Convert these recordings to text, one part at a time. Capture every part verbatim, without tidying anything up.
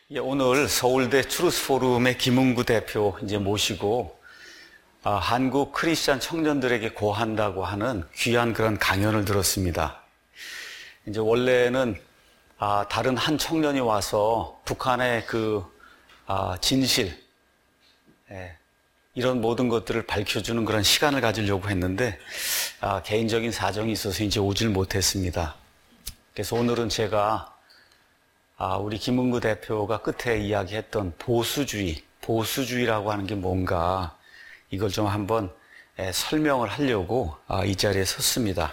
예, 오늘 서울대 추루스포럼의 김은구 대표 이제 모시고 아, 한국 크리스찬 청년들에게 고한다고 하는 귀한 그런 강연을 들었습니다. 이제 원래는 아, 다른 한 청년이 와서 북한의 그 아, 진실, 예, 이런 모든 것들을 밝혀주는 그런 시간을 가지려고 했는데 아, 개인적인 사정이 있어서 이제 오질 못했습니다. 그래서 오늘은 제가 아, 우리 김은구 대표가 끝에 이야기했던 보수주의, 보수주의라고 하는 게 뭔가 이걸 좀 한번 에, 설명을 하려고 아, 이 자리에 섰습니다.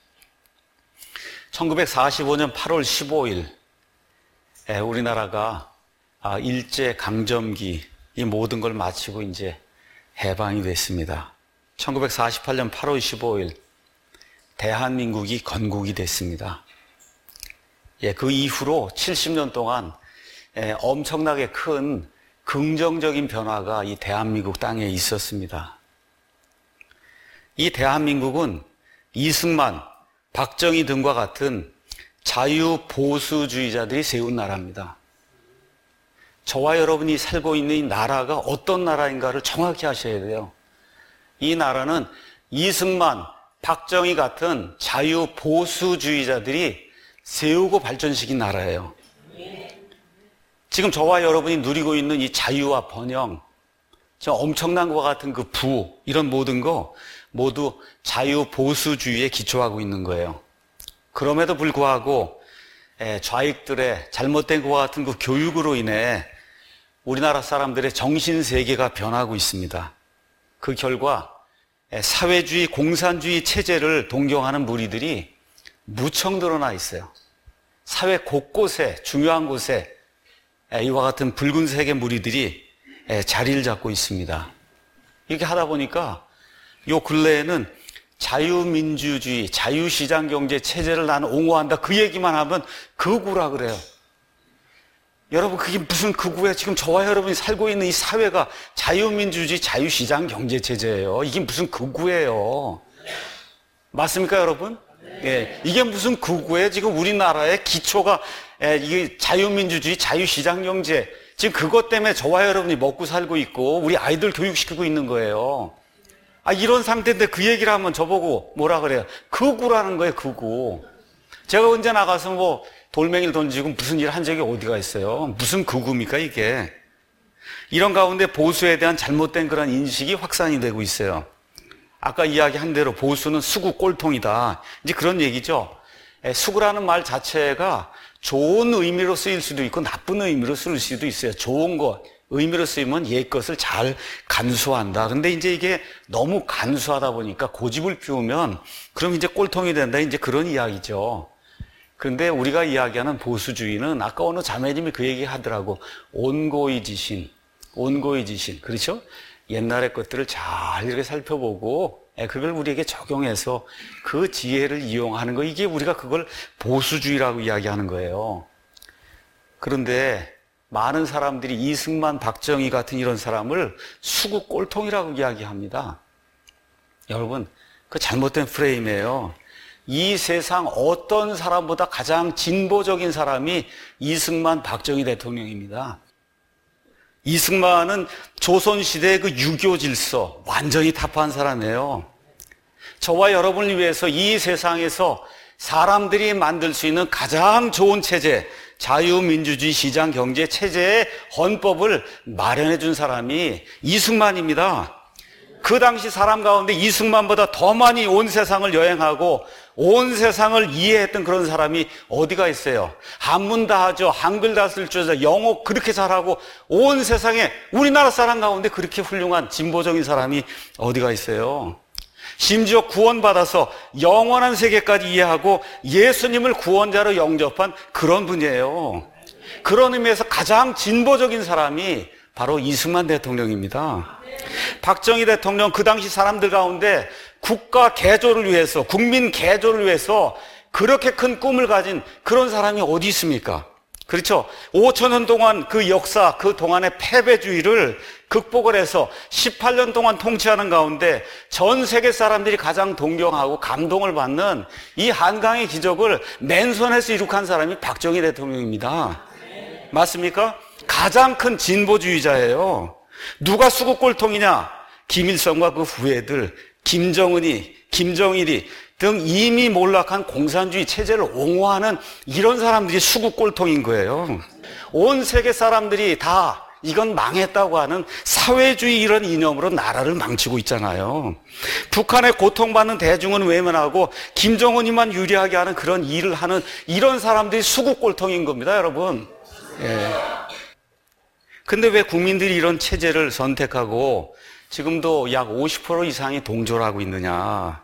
천구백사십오 년 팔월 십오일 에, 우리나라가 아, 일제강점기 이 모든 걸 마치고 이제 해방이 됐습니다. 천구백사십팔 년 팔월 십오일 대한민국이 건국이 됐습니다. 예, 그 이후로 칠십 년 동안 예, 엄청나게 큰 긍정적인 변화가 이 대한민국 땅에 있었습니다. 이 대한민국은 이승만, 박정희 등과 같은 자유보수주의자들이 세운 나라입니다. 저와 여러분이 살고 있는 이 나라가 어떤 나라인가를 정확히 아셔야 돼요. 이 나라는 이승만, 박정희 같은 자유보수주의자들이 세우고 발전시킨 나라예요. 지금 저와 여러분이 누리고 있는 이 자유와 번영, 저 엄청난 것과 같은 그 부, 이런 모든 거 모두 자유보수주의에 기초하고 있는 거예요. 그럼에도 불구하고 좌익들의 잘못된 것과 같은 그 교육으로 인해 우리나라 사람들의 정신세계가 변하고 있습니다. 그 결과 사회주의, 공산주의 체제를 동경하는 무리들이 무척 늘어나 있어요. 사회 곳곳에, 중요한 곳에 이와 같은 붉은색의 무리들이 자리를 잡고 있습니다. 이렇게 하다 보니까 요 근래에는 자유민주주의, 자유시장 경제 체제를 나는 옹호한다, 그 얘기만 하면 극우라 그래요. 여러분, 그게 무슨 극우예요? 지금 저와 여러분이 살고 있는 이 사회가 자유민주주의, 자유시장 경제 체제예요. 이게 무슨 극우예요? 맞습니까, 여러분? 예, 이게 무슨 극우예요? 지금 우리나라의 기초가 예, 이게 자유민주주의, 자유시장경제, 지금 그것 때문에 저와 여러분이 먹고 살고 있고 우리 아이들 교육시키고 있는 거예요. 아, 이런 상태인데 그 얘기를 하면 저보고 뭐라 그래요? 극우라는 거예요, 극우. 제가 언제 나가서 뭐 돌멩이를 던지고 무슨 일을 한 적이 어디가 있어요? 무슨 극우입니까, 이게? 이런 가운데 보수에 대한 잘못된 그런 인식이 확산이 되고 있어요. 아까 이야기한 대로 보수는 수구 꼴통이다. 이제 그런 얘기죠. 수구라는 말 자체가 좋은 의미로 쓰일 수도 있고 나쁜 의미로 쓰일 수도 있어요. 좋은 것, 의미로 쓰이면 옛 것을 잘 간수한다. 근데 이제 이게 너무 간수하다 보니까 고집을 피우면 그럼 이제 꼴통이 된다. 이제 그런 이야기죠. 그런데 우리가 이야기하는 보수주의는 아까 어느 자매님이 그 얘기 하더라고. 온고의 지신, 온고의 지신. 그렇죠? 옛날의 것들을 잘 이렇게 살펴보고 그걸 우리에게 적용해서 그 지혜를 이용하는 거, 이게 우리가 그걸 보수주의라고 이야기하는 거예요. 그런데 많은 사람들이 이승만, 박정희 같은 이런 사람을 수구 꼴통이라고 이야기합니다. 여러분, 그 잘못된 프레임이에요. 이 세상 어떤 사람보다 가장 진보적인 사람이 이승만, 박정희 대통령입니다. 이승만은 조선시대의 그 유교 질서 완전히 타파한 사람이에요. 저와 여러분을 위해서 이 세상에서 사람들이 만들 수 있는 가장 좋은 체제, 자유민주주의 시장경제 체제의 헌법을 마련해 준 사람이 이승만입니다. 그 당시 사람 가운데 이승만보다 더 많이 온 세상을 여행하고 온 세상을 이해했던 그런 사람이 어디가 있어요? 한문 다 하죠. 한글 다 쓸 줄 알죠. 영어 그렇게 잘하고 온 세상에 우리나라 사람 가운데 그렇게 훌륭한 진보적인 사람이 어디가 있어요? 심지어 구원받아서 영원한 세계까지 이해하고 예수님을 구원자로 영접한 그런 분이에요. 그런 의미에서 가장 진보적인 사람이 바로 이승만 대통령입니다. 박정희 대통령, 그 당시 사람들 가운데 국가 개조를 위해서, 국민 개조를 위해서 그렇게 큰 꿈을 가진 그런 사람이 어디 있습니까? 그렇죠? 오천 년 동안 그 역사, 그 동안의 패배주의를 극복을 해서 십팔 년 동안 통치하는 가운데 전 세계 사람들이 가장 동경하고 감동을 받는 이 한강의 기적을 맨손에서 이룩한 사람이 박정희 대통령입니다. 맞습니까? 가장 큰 진보주의자예요. 누가 수국골통이냐? 김일성과 그 후예들, 김정은이, 김정일이 등 이미 몰락한 공산주의 체제를 옹호하는 이런 사람들이 수국골통인 거예요. 온 세계 사람들이 다 이건 망했다고 하는 사회주의 이런 이념으로 나라를 망치고 있잖아요. 북한의 고통받는 대중은 외면하고 김정은이만 유리하게 하는 그런 일을 하는 이런 사람들이 수국골통인 겁니다, 여러분. 예. 근데 왜 국민들이 이런 체제를 선택하고 지금도 약 오십 퍼센트 이상이 동조를 하고 있느냐?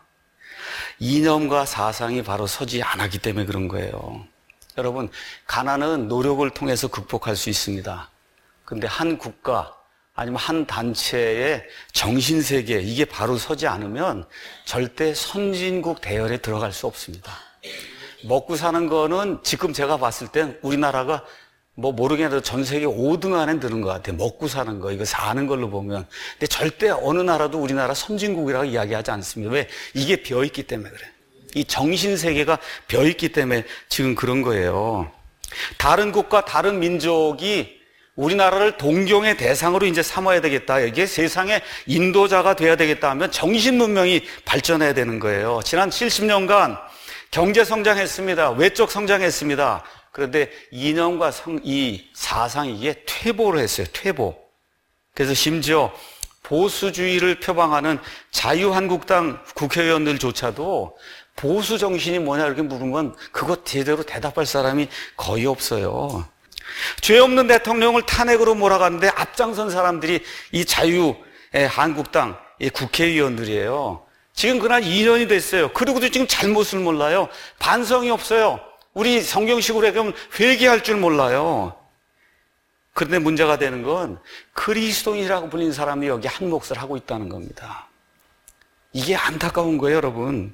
이념과 사상이 바로 서지 않았기 때문에 그런 거예요. 여러분, 가난은 노력을 통해서 극복할 수 있습니다. 근데 한 국가 아니면 한 단체의 정신세계 이게 바로 서지 않으면 절대 선진국 대열에 들어갈 수 없습니다. 먹고 사는 거는 지금 제가 봤을 땐 우리나라가 뭐 모르겠는데 전 세계 오 등 안에 드는 것 같아요. 먹고 사는 거, 이거 사는 걸로 보면. 근데 절대 어느 나라도 우리나라 선진국이라고 이야기하지 않습니다. 왜? 이게 비어있기 때문에 그래요. 이 정신세계가 비어있기 때문에 지금 그런 거예요. 다른 국가, 다른 민족이 우리나라를 동경의 대상으로 이제 삼아야 되겠다. 이게 세상의 인도자가 돼야 되겠다 하면 정신 문명이 발전해야 되는 거예요. 지난 칠십 년간 경제 성장했습니다. 외적 성장했습니다. 그런데 이념과 성, 이 사상이 이게 퇴보를 했어요. 퇴보. 그래서 심지어 보수주의를 표방하는 자유한국당 국회의원들조차도 보수 정신이 뭐냐 이렇게 물으면 그거 제대로 대답할 사람이 거의 없어요. 죄 없는 대통령을 탄핵으로 몰아갔는데 앞장선 사람들이 이 자유한국당 국회의원들이에요. 지금 그날 이 년이 됐어요. 그리고도 지금 잘못을 몰라요. 반성이 없어요. 우리 성경식으로 얘기하면 회개할 줄 몰라요. 그런데 문제가 되는 건 그리스도인이라고 불리는 사람이 여기 한 몫을 하고 있다는 겁니다. 이게 안타까운 거예요, 여러분.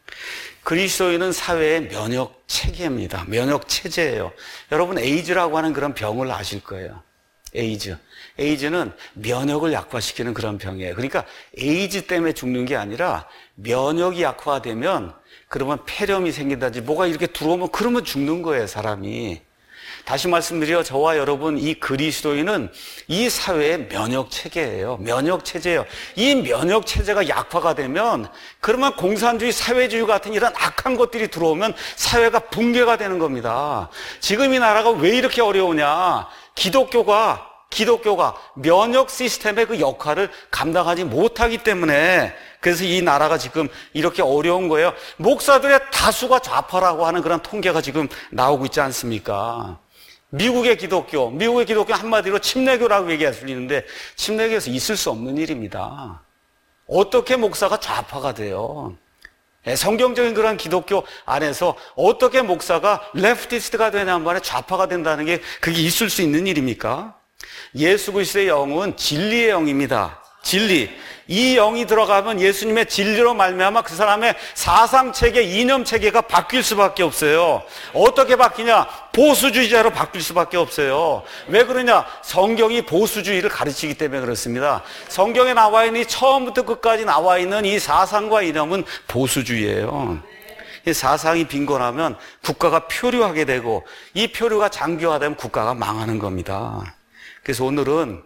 그리스도인은 사회의 면역 체계입니다. 면역 체제예요. 여러분 에이즈라고 하는 그런 병을 아실 거예요. 에이즈. 에이즈는 면역을 약화시키는 그런 병이에요. 그러니까 에이즈 때문에 죽는 게 아니라 면역이 약화되면 그러면 폐렴이 생긴다든지 뭐가 이렇게 들어오면 그러면 죽는 거예요, 사람이. 다시 말씀드려 저와 여러분 이 그리스도인은 이 사회의 면역 체계예요. 면역 체제예요. 이 면역 체제가 약화가 되면 그러면 공산주의, 사회주의 같은 이런 악한 것들이 들어오면 사회가 붕괴가 되는 겁니다. 지금 이 나라가 왜 이렇게 어려우냐? 기독교가 기독교가 면역 시스템의 그 역할을 감당하지 못하기 때문에 그래서 이 나라가 지금 이렇게 어려운 거예요. 목사들의 다수가 좌파라고 하는 그런 통계가 지금 나오고 있지 않습니까? 미국의 기독교, 미국의 기독교 한마디로 침례교라고 얘기할 수 있는데 침례교에서 있을 수 없는 일입니다. 어떻게 목사가 좌파가 돼요? 성경적인 그런 기독교 안에서 어떻게 목사가 레프티스트가 되냐 말에 좌파가 된다는 게 그게 있을 수 있는 일입니까? 예수 그리스도의 영은 진리의 영입니다. 진리. 이 영이 들어가면 예수님의 진리로 말미암아 그 사람의 사상체계, 이념체계가 바뀔 수밖에 없어요. 어떻게 바뀌냐? 보수주의자로 바뀔 수밖에 없어요. 왜 그러냐? 성경이 보수주의를 가르치기 때문에 그렇습니다. 성경에 나와 있는 이 처음부터 끝까지 나와 있는 이 사상과 이념은 보수주의예요. 이 사상이 빈곤하면 국가가 표류하게 되고 이 표류가 장기화되면 국가가 망하는 겁니다. 그래서 오늘은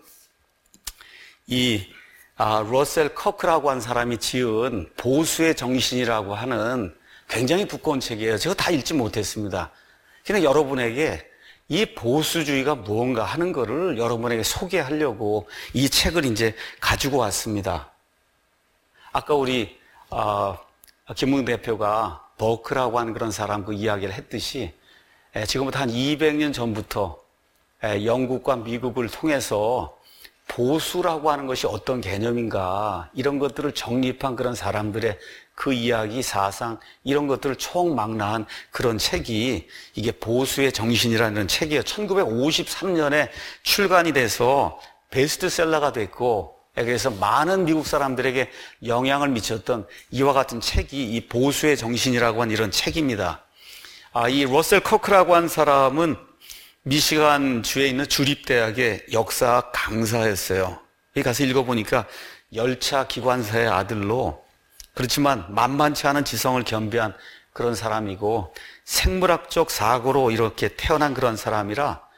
이 아, 러셀 커크라고 한 사람이 지은 보수의 정신이라고 하는 굉장히 두꺼운 책이에요. 제가 다 읽지 못했습니다. 근데 여러분에게 이 보수주의가 무언가 하는 거를 여러분에게 소개하려고 이 책을 이제 가지고 왔습니다. 아까 우리 어, 김웅 대표가 버크라고 하는 그런 사람 그 이야기를 했듯이 지금부터 한 이백 년 전부터 영국과 미국을 통해서 보수라고 하는 것이 어떤 개념인가 이런 것들을 정립한 그런 사람들의 그 이야기, 사상 이런 것들을 총망라한 그런 책이 이게 보수의 정신이라는 책이에요. 천구백오십삼 년에 출간이 돼서 베스트셀러가 됐고 그래서 많은 미국 사람들에게 영향을 미쳤던 이와 같은 책이 이 보수의 정신이라고 하는 이런 책입니다. 아, 이 러셀 커크라고 한 사람은 미시간 주에 있는 주립대학의 역사 강사였어요. 여기 가서 읽어보니까 열차 기관사의 아들로 그렇지만 만만치 않은 지성을 겸비한 그런 사람이고 생물학적 사고로 이렇게 태어난 그런 사람이라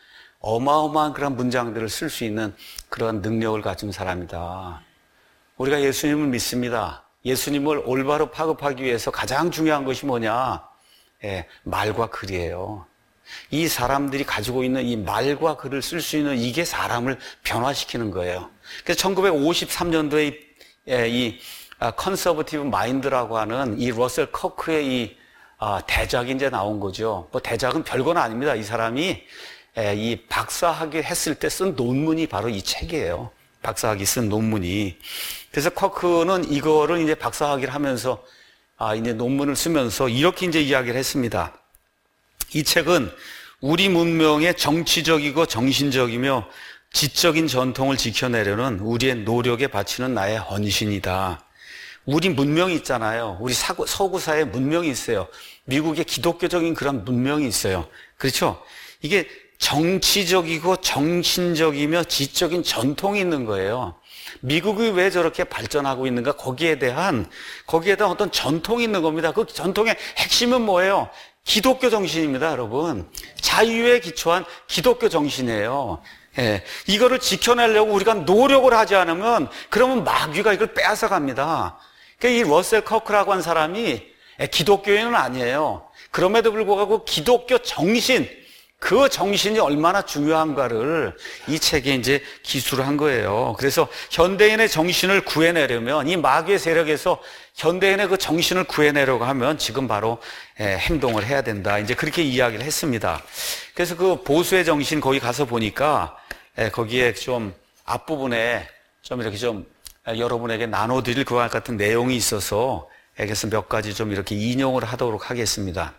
어마어마한 그런 문장들을 쓸 수 있는 그런 능력을 가진 사람이다. 우리가 예수님을 믿습니다. 예수님을 올바로 파급하기 위해서 가장 중요한 것이 뭐냐? 예, 말과 글이에요. 이 사람들이 가지고 있는 이 말과 글을 쓸 수 있는 이게 사람을 변화시키는 거예요. 그래서 천구백오십삼 년도에 이, 예, 이 아, 컨서버티브 마인드라고 하는 이 러셀 커크의 이 아, 대작이 이제 나온 거죠. 뭐 대작은 별건 아닙니다. 이 사람이 예, 이 박사학위 했을 때 쓴 논문이 바로 이 책이에요. 박사학위 쓴 논문이. 그래서 커크는 이거를 이제 박사학위를 하면서 아, 이제 논문을 쓰면서 이렇게 이제 이야기를 했습니다. 이 책은 우리 문명의 정치적이고 정신적이며 지적인 전통을 지켜내려는 우리의 노력에 바치는 나의 헌신이다. 우리 문명이 있잖아요. 우리 사고, 서구사에 문명이 있어요. 미국의 기독교적인 그런 문명이 있어요. 그렇죠? 이게 정치적이고 정신적이며 지적인 전통이 있는 거예요. 미국이 왜 저렇게 발전하고 있는가? 거기에 대한, 거기에 대한 어떤 전통이 있는 겁니다. 그 전통의 핵심은 뭐예요? 기독교 정신입니다, 여러분. 자유에 기초한 기독교 정신이에요. 예, 이거를 지켜내려고 우리가 노력을 하지 않으면 그러면 마귀가 이걸 빼앗아 갑니다. 그러니까 이 러셀 커크라고 한 사람이 기독교인은 아니에요. 그럼에도 불구하고 기독교 정신, 그 정신이 얼마나 중요한가를 이 책에 이제 기술을 한 거예요. 그래서 현대인의 정신을 구해내려면, 이 마귀의 세력에서 현대인의 그 정신을 구해내려고 하면 지금 바로 행동을 해야 된다. 이제 그렇게 이야기를 했습니다. 그래서 그 보수의 정신 거기 가서 보니까 거기에 좀 앞부분에 좀 이렇게 좀 여러분에게 나눠드릴 그와 같은 내용이 있어서 그래서 몇 가지 좀 이렇게 인용을 하도록 하겠습니다.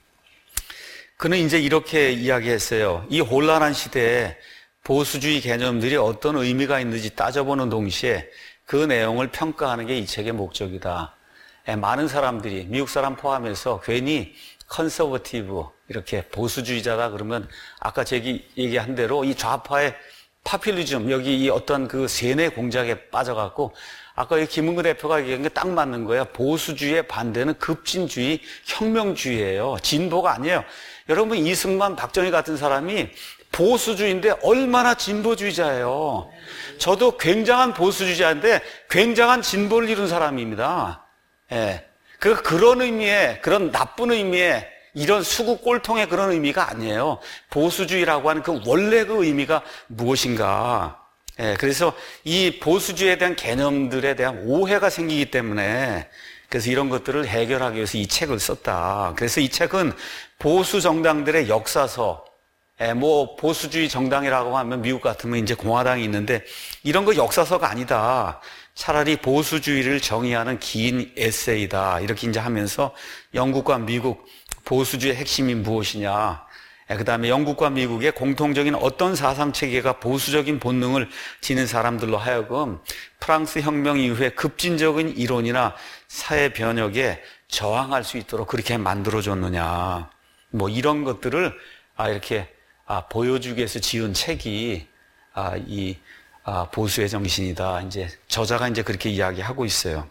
그는 이제 이렇게 이야기했어요. 이 혼란한 시대에 보수주의 개념들이 어떤 의미가 있는지 따져보는 동시에 그 내용을 평가하는 게 이 책의 목적이다. 많은 사람들이, 미국 사람 포함해서 괜히 컨서버티브, 이렇게 보수주의자다 그러면 아까 제가 얘기한 대로 이 좌파의 파퓰리즘, 여기 이 어떤 그 세뇌 공작에 빠져갖고 아까 김은구 대표가 얘기한 게 딱 맞는 거예요. 보수주의의 반대는 급진주의, 혁명주의예요. 진보가 아니에요. 여러분, 이승만, 박정희 같은 사람이 보수주의인데 얼마나 진보주의자예요. 저도 굉장한 보수주의자인데 굉장한 진보를 이룬 사람입니다. 예. 그, 그런 의미의, 그런 나쁜 의미의 이런 수구 꼴통의 그런 의미가 아니에요. 보수주의라고 하는 그 원래 그 의미가 무엇인가. 예, 그래서 이 보수주의에 대한 개념들에 대한 오해가 생기기 때문에 그래서 이런 것들을 해결하기 위해서 이 책을 썼다. 그래서 이 책은 보수 정당들의 역사서, 예, 뭐 보수주의 정당이라고 하면 미국 같으면 이제 공화당이 있는데 이런 거 역사서가 아니다. 차라리 보수주의를 정의하는 긴 에세이다. 이렇게 이제 하면서 영국과 미국 보수주의의 핵심이 무엇이냐. 그 다음에 영국과 미국의 공통적인 어떤 사상체계가 보수적인 본능을 지닌 사람들로 하여금 프랑스 혁명 이후에 급진적인 이론이나 사회 변혁에 저항할 수 있도록 그렇게 만들어줬느냐. 뭐 이런 것들을 아, 이렇게 아, 보여주기 위해서 지은 책이 아, 이 아, 보수의 정신이다. 이제 저자가 이제 그렇게 이야기하고 있어요.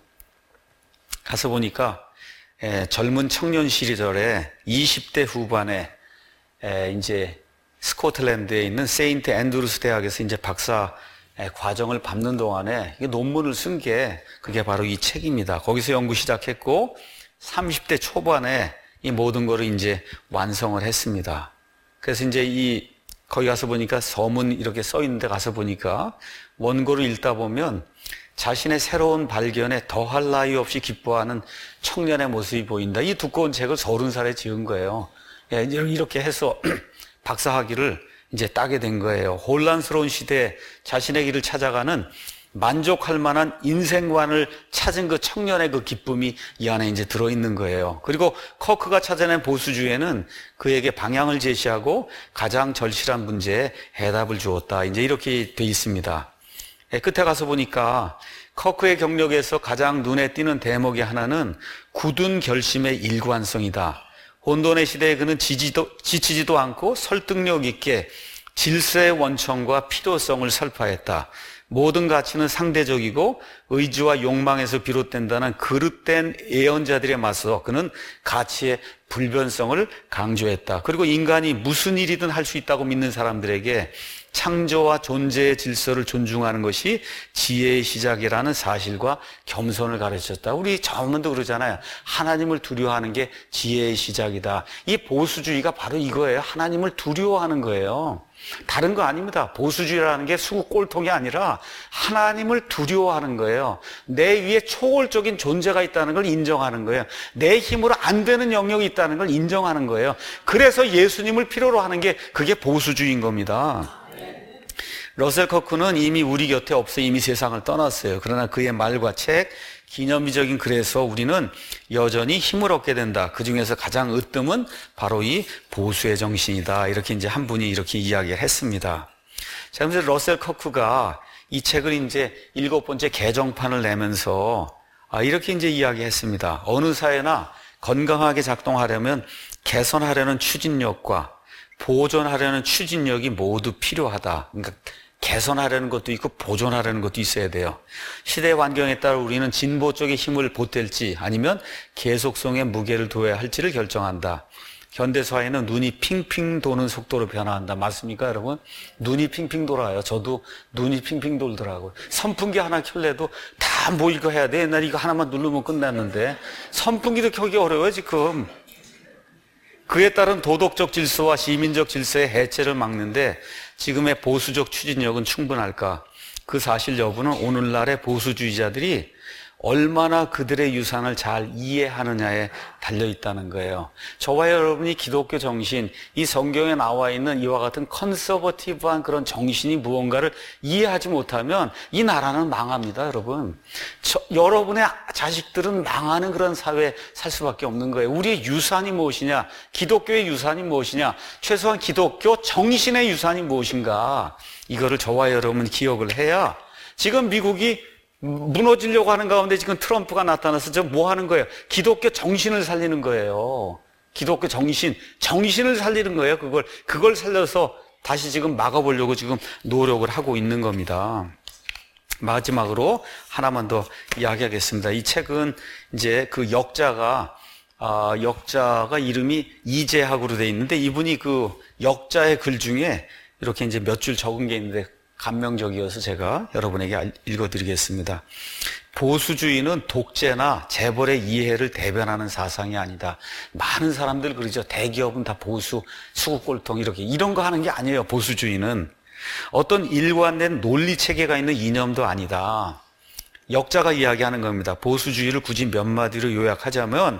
가서 보니까 에, 젊은 청년 시절에 이십 대 후반에 에, 이제 스코틀랜드에 있는 세인트 앤드루스 대학에서 이제 박사 에, 과정을 밟는 동안에 논문을 쓴 게 그게 바로 이 책입니다. 거기서 연구 시작했고 삼십 대 초반에 이 모든 거를 이제 완성을 했습니다. 그래서 이제 이 거기 가서 보니까 서문 이렇게 써 있는데 가서 보니까 원고를 읽다 보면 자신의 새로운 발견에 더할 나위 없이 기뻐하는 청년의 모습이 보인다. 이 두꺼운 책을 서른 살에 지은 거예요. 예, 이렇게 해서 박사학위를 이제 따게 된 거예요. 혼란스러운 시대에 자신의 길을 찾아가는 만족할 만한 인생관을 찾은 그 청년의 그 기쁨이 이 안에 이제 들어있는 거예요. 그리고 커크가 찾아낸 보수주의에는 그에게 방향을 제시하고 가장 절실한 문제에 해답을 주었다. 이제 이렇게 돼 있습니다. 예, 끝에 가서 보니까 커크의 경력에서 가장 눈에 띄는 대목의 하나는 굳은 결심의 일관성이다. 혼돈의 시대에 그는 지지도, 지치지도 않고 설득력 있게 질서의 원천과 필요성을 설파했다. 모든 가치는 상대적이고 의지와 욕망에서 비롯된다는 그릇된 예언자들에 맞서 그는 가치의 불변성을 강조했다. 그리고 인간이 무슨 일이든 할 수 있다고 믿는 사람들에게 창조와 존재의 질서를 존중하는 것이 지혜의 시작이라는 사실과 겸손을 가르쳤다. 우리 전문도 그러잖아요. 하나님을 두려워하는 게 지혜의 시작이다. 이 보수주의가 바로 이거예요. 하나님을 두려워하는 거예요. 다른 거 아닙니다. 보수주의라는 게 수구 꼴통이 아니라 하나님을 두려워하는 거예요. 내 위에 초월적인 존재가 있다는 걸 인정하는 거예요. 내 힘으로 안 되는 영역이 있다는 걸 인정하는 거예요. 그래서 예수님을 필요로 하는 게 그게 보수주의인 겁니다. 러셀 커크는 이미 우리 곁에 없어 이미 세상을 떠났어요. 그러나 그의 말과 책, 기념비적인 글에서 우리는 여전히 힘을 얻게 된다. 그 중에서 가장 으뜸은 바로 이 보수의 정신이다. 이렇게 이제 한 분이 이렇게 이야기를 했습니다. 자, 그래서 러셀 커크가 이 책을 이제 일곱 번째 개정판을 내면서 아, 이렇게 이제 이야기했습니다. 어느 사회나 건강하게 작동하려면 개선하려는 추진력과 보존하려는 추진력이 모두 필요하다. 그러니까 개선하려는 것도 있고 보존하려는 것도 있어야 돼요. 시대 환경에 따라 우리는 진보 쪽의 힘을 보탤지 아니면 계속성의 무게를 둬야 할지를 결정한다. 현대 사회는 눈이 핑핑 도는 속도로 변화한다. 맞습니까, 여러분? 눈이 핑핑 돌아요. 저도 눈이 핑핑 돌더라고요. 선풍기 하나 켤래도 다 뭐 이거 해야 돼. 옛날에 이거 하나만 누르면 끝났는데 선풍기도 켜기 어려워요, 지금. 그에 따른 도덕적 질서와 시민적 질서의 해체를 막는데 지금의 보수적 추진력은 충분할까? 그 사실 여부는 오늘날의 보수주의자들이 얼마나 그들의 유산을 잘 이해하느냐에 달려있다는 거예요. 저와 여러분이 기독교 정신, 이 성경에 나와 있는 이와 같은 컨서버티브한 그런 정신이 무언가를 이해하지 못하면 이 나라는 망합니다, 여러분. 저, 여러분의 자식들은 망하는 그런 사회에 살 수밖에 없는 거예요. 우리의 유산이 무엇이냐? 기독교의 유산이 무엇이냐? 최소한 기독교 정신의 유산이 무엇인가? 이거를 저와 여러분은 기억을 해야 지금 미국이 무너지려고 하는 가운데 지금 트럼프가 나타나서 저 뭐 하는 거예요? 기독교 정신을 살리는 거예요. 기독교 정신, 정신을 살리는 거예요. 그걸, 그걸 살려서 다시 지금 막아보려고 지금 노력을 하고 있는 겁니다. 마지막으로 하나만 더 이야기하겠습니다. 이 책은 이제 그 역자가, 아, 역자가 이름이 이재학으로 돼 있는데 이분이 그 역자의 글 중에 이렇게 이제 몇 줄 적은 게 있는데 감명적이어서 제가 여러분에게 읽어드리겠습니다. 보수주의는 독재나 재벌의 이해를 대변하는 사상이 아니다. 많은 사람들 그러죠. 대기업은 다 보수, 수구꼴통 이렇게 이런 거 하는 게 아니에요. 보수주의는 어떤 일관된 논리 체계가 있는 이념도 아니다. 역자가 이야기하는 겁니다. 보수주의를 굳이 몇 마디로 요약하자면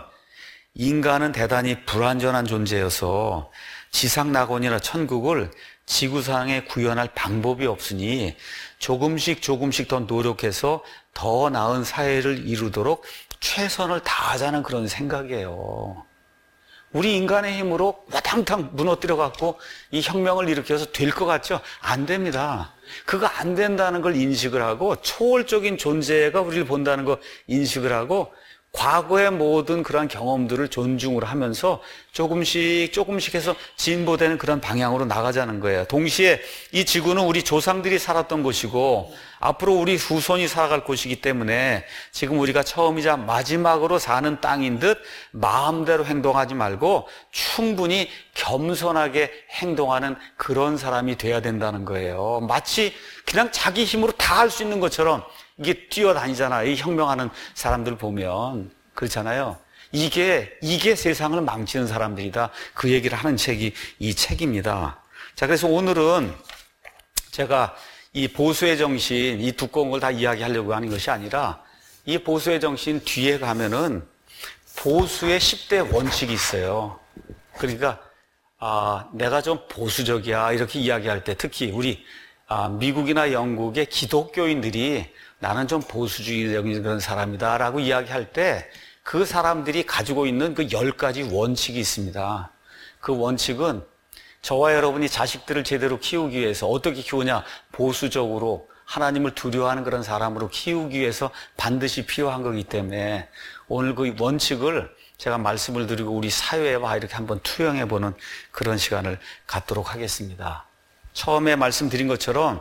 인간은 대단히 불완전한 존재여서 지상낙원이나 천국을 지구상에 구현할 방법이 없으니 조금씩 조금씩 더 노력해서 더 나은 사회를 이루도록 최선을 다하자는 그런 생각이에요. 우리 인간의 힘으로 와탕탕 무너뜨려 갖고 이 혁명을 일으켜서 될 것 같죠? 안 됩니다. 그거 안 된다는 걸 인식을 하고 초월적인 존재가 우리를 본다는 거 인식을 하고 과거의 모든 그러한 경험들을 존중을 하면서 조금씩 조금씩 해서 진보되는 그런 방향으로 나가자는 거예요. 동시에 이 지구는 우리 조상들이 살았던 곳이고 앞으로 우리 후손이 살아갈 곳이기 때문에 지금 우리가 처음이자 마지막으로 사는 땅인 듯 마음대로 행동하지 말고 충분히 겸손하게 행동하는 그런 사람이 돼야 된다는 거예요. 마치 그냥 자기 힘으로 다 할 수 있는 것처럼 이게 뛰어다니잖아요. 이 혁명하는 사람들 보면. 그렇잖아요. 이게, 이게 세상을 망치는 사람들이다. 그 얘기를 하는 책이 이 책입니다. 자, 그래서 오늘은 제가 이 보수의 정신, 이 두꺼운 걸 다 이야기하려고 하는 것이 아니라 이 보수의 정신 뒤에 가면은 보수의 십 대 원칙이 있어요. 그러니까, 아, 내가 좀 보수적이야. 이렇게 이야기할 때 특히 우리 아, 미국이나 영국의 기독교인들이 나는 좀 보수주의적인 그런 사람이다 라고 이야기할 때 그 사람들이 가지고 있는 그 열 가지 원칙이 있습니다. 그 원칙은 저와 여러분이 자식들을 제대로 키우기 위해서 어떻게 키우냐? 보수적으로 하나님을 두려워하는 그런 사람으로 키우기 위해서 반드시 필요한 거기 때문에 오늘 그 원칙을 제가 말씀을 드리고 우리 사회와 이렇게 한번 투영해보는 그런 시간을 갖도록 하겠습니다. 처음에 말씀드린 것처럼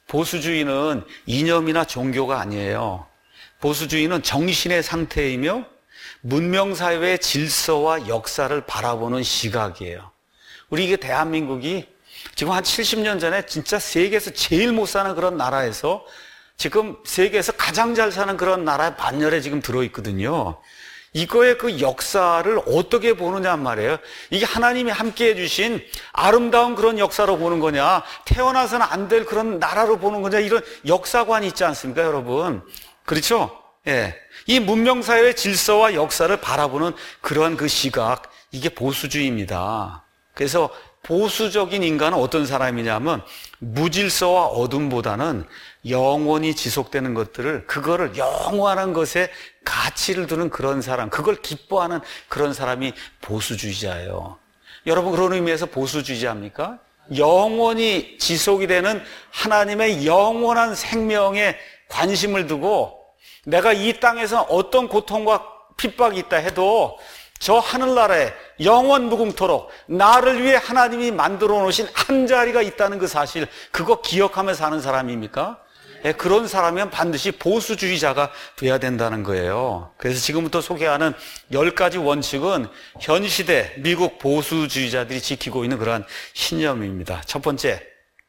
보수주의는 이념이나 종교가 아니에요. 보수주의는 정신의 상태이며 문명사회의 질서와 역사를 바라보는 시각이에요. 우리 이게 대한민국이 지금 한 칠십 년 전에 진짜 세계에서 제일 못 사는 그런 나라에서 지금 세계에서 가장 잘 사는 그런 나라의 반열에 지금 들어있거든요. 이거의 그 역사를 어떻게 보느냐 말이에요. 이게 하나님이 함께 해주신 아름다운 그런 역사로 보는 거냐, 태어나서는 안 될 그런 나라로 보는 거냐, 이런 역사관이 있지 않습니까, 여러분? 그렇죠? 예. 이 문명사회의 질서와 역사를 바라보는 그러한 그 시각, 이게 보수주의입니다. 그래서 보수적인 인간은 어떤 사람이냐면 무질서와 어둠보다는 영원히 지속되는 것들을, 그거를 영원한 것에 가치를 두는 그런 사람, 그걸 기뻐하는 그런 사람이 보수주의자예요. 여러분, 그런 의미에서 보수주의자입니까? 영원히 지속이 되는 하나님의 영원한 생명에 관심을 두고 내가 이 땅에서 어떤 고통과 핍박이 있다 해도 저 하늘나라에 영원 무궁토록 나를 위해 하나님이 만들어 놓으신 한 자리가 있다는 그 사실, 그거 기억하며 사는 사람입니까? 예, 그런 사람이면 반드시 보수주의자가 돼야 된다는 거예요. 그래서 지금부터 소개하는 열 가지 원칙은 현 시대 미국 보수주의자들이 지키고 있는 그러한 신념입니다. 첫 번째,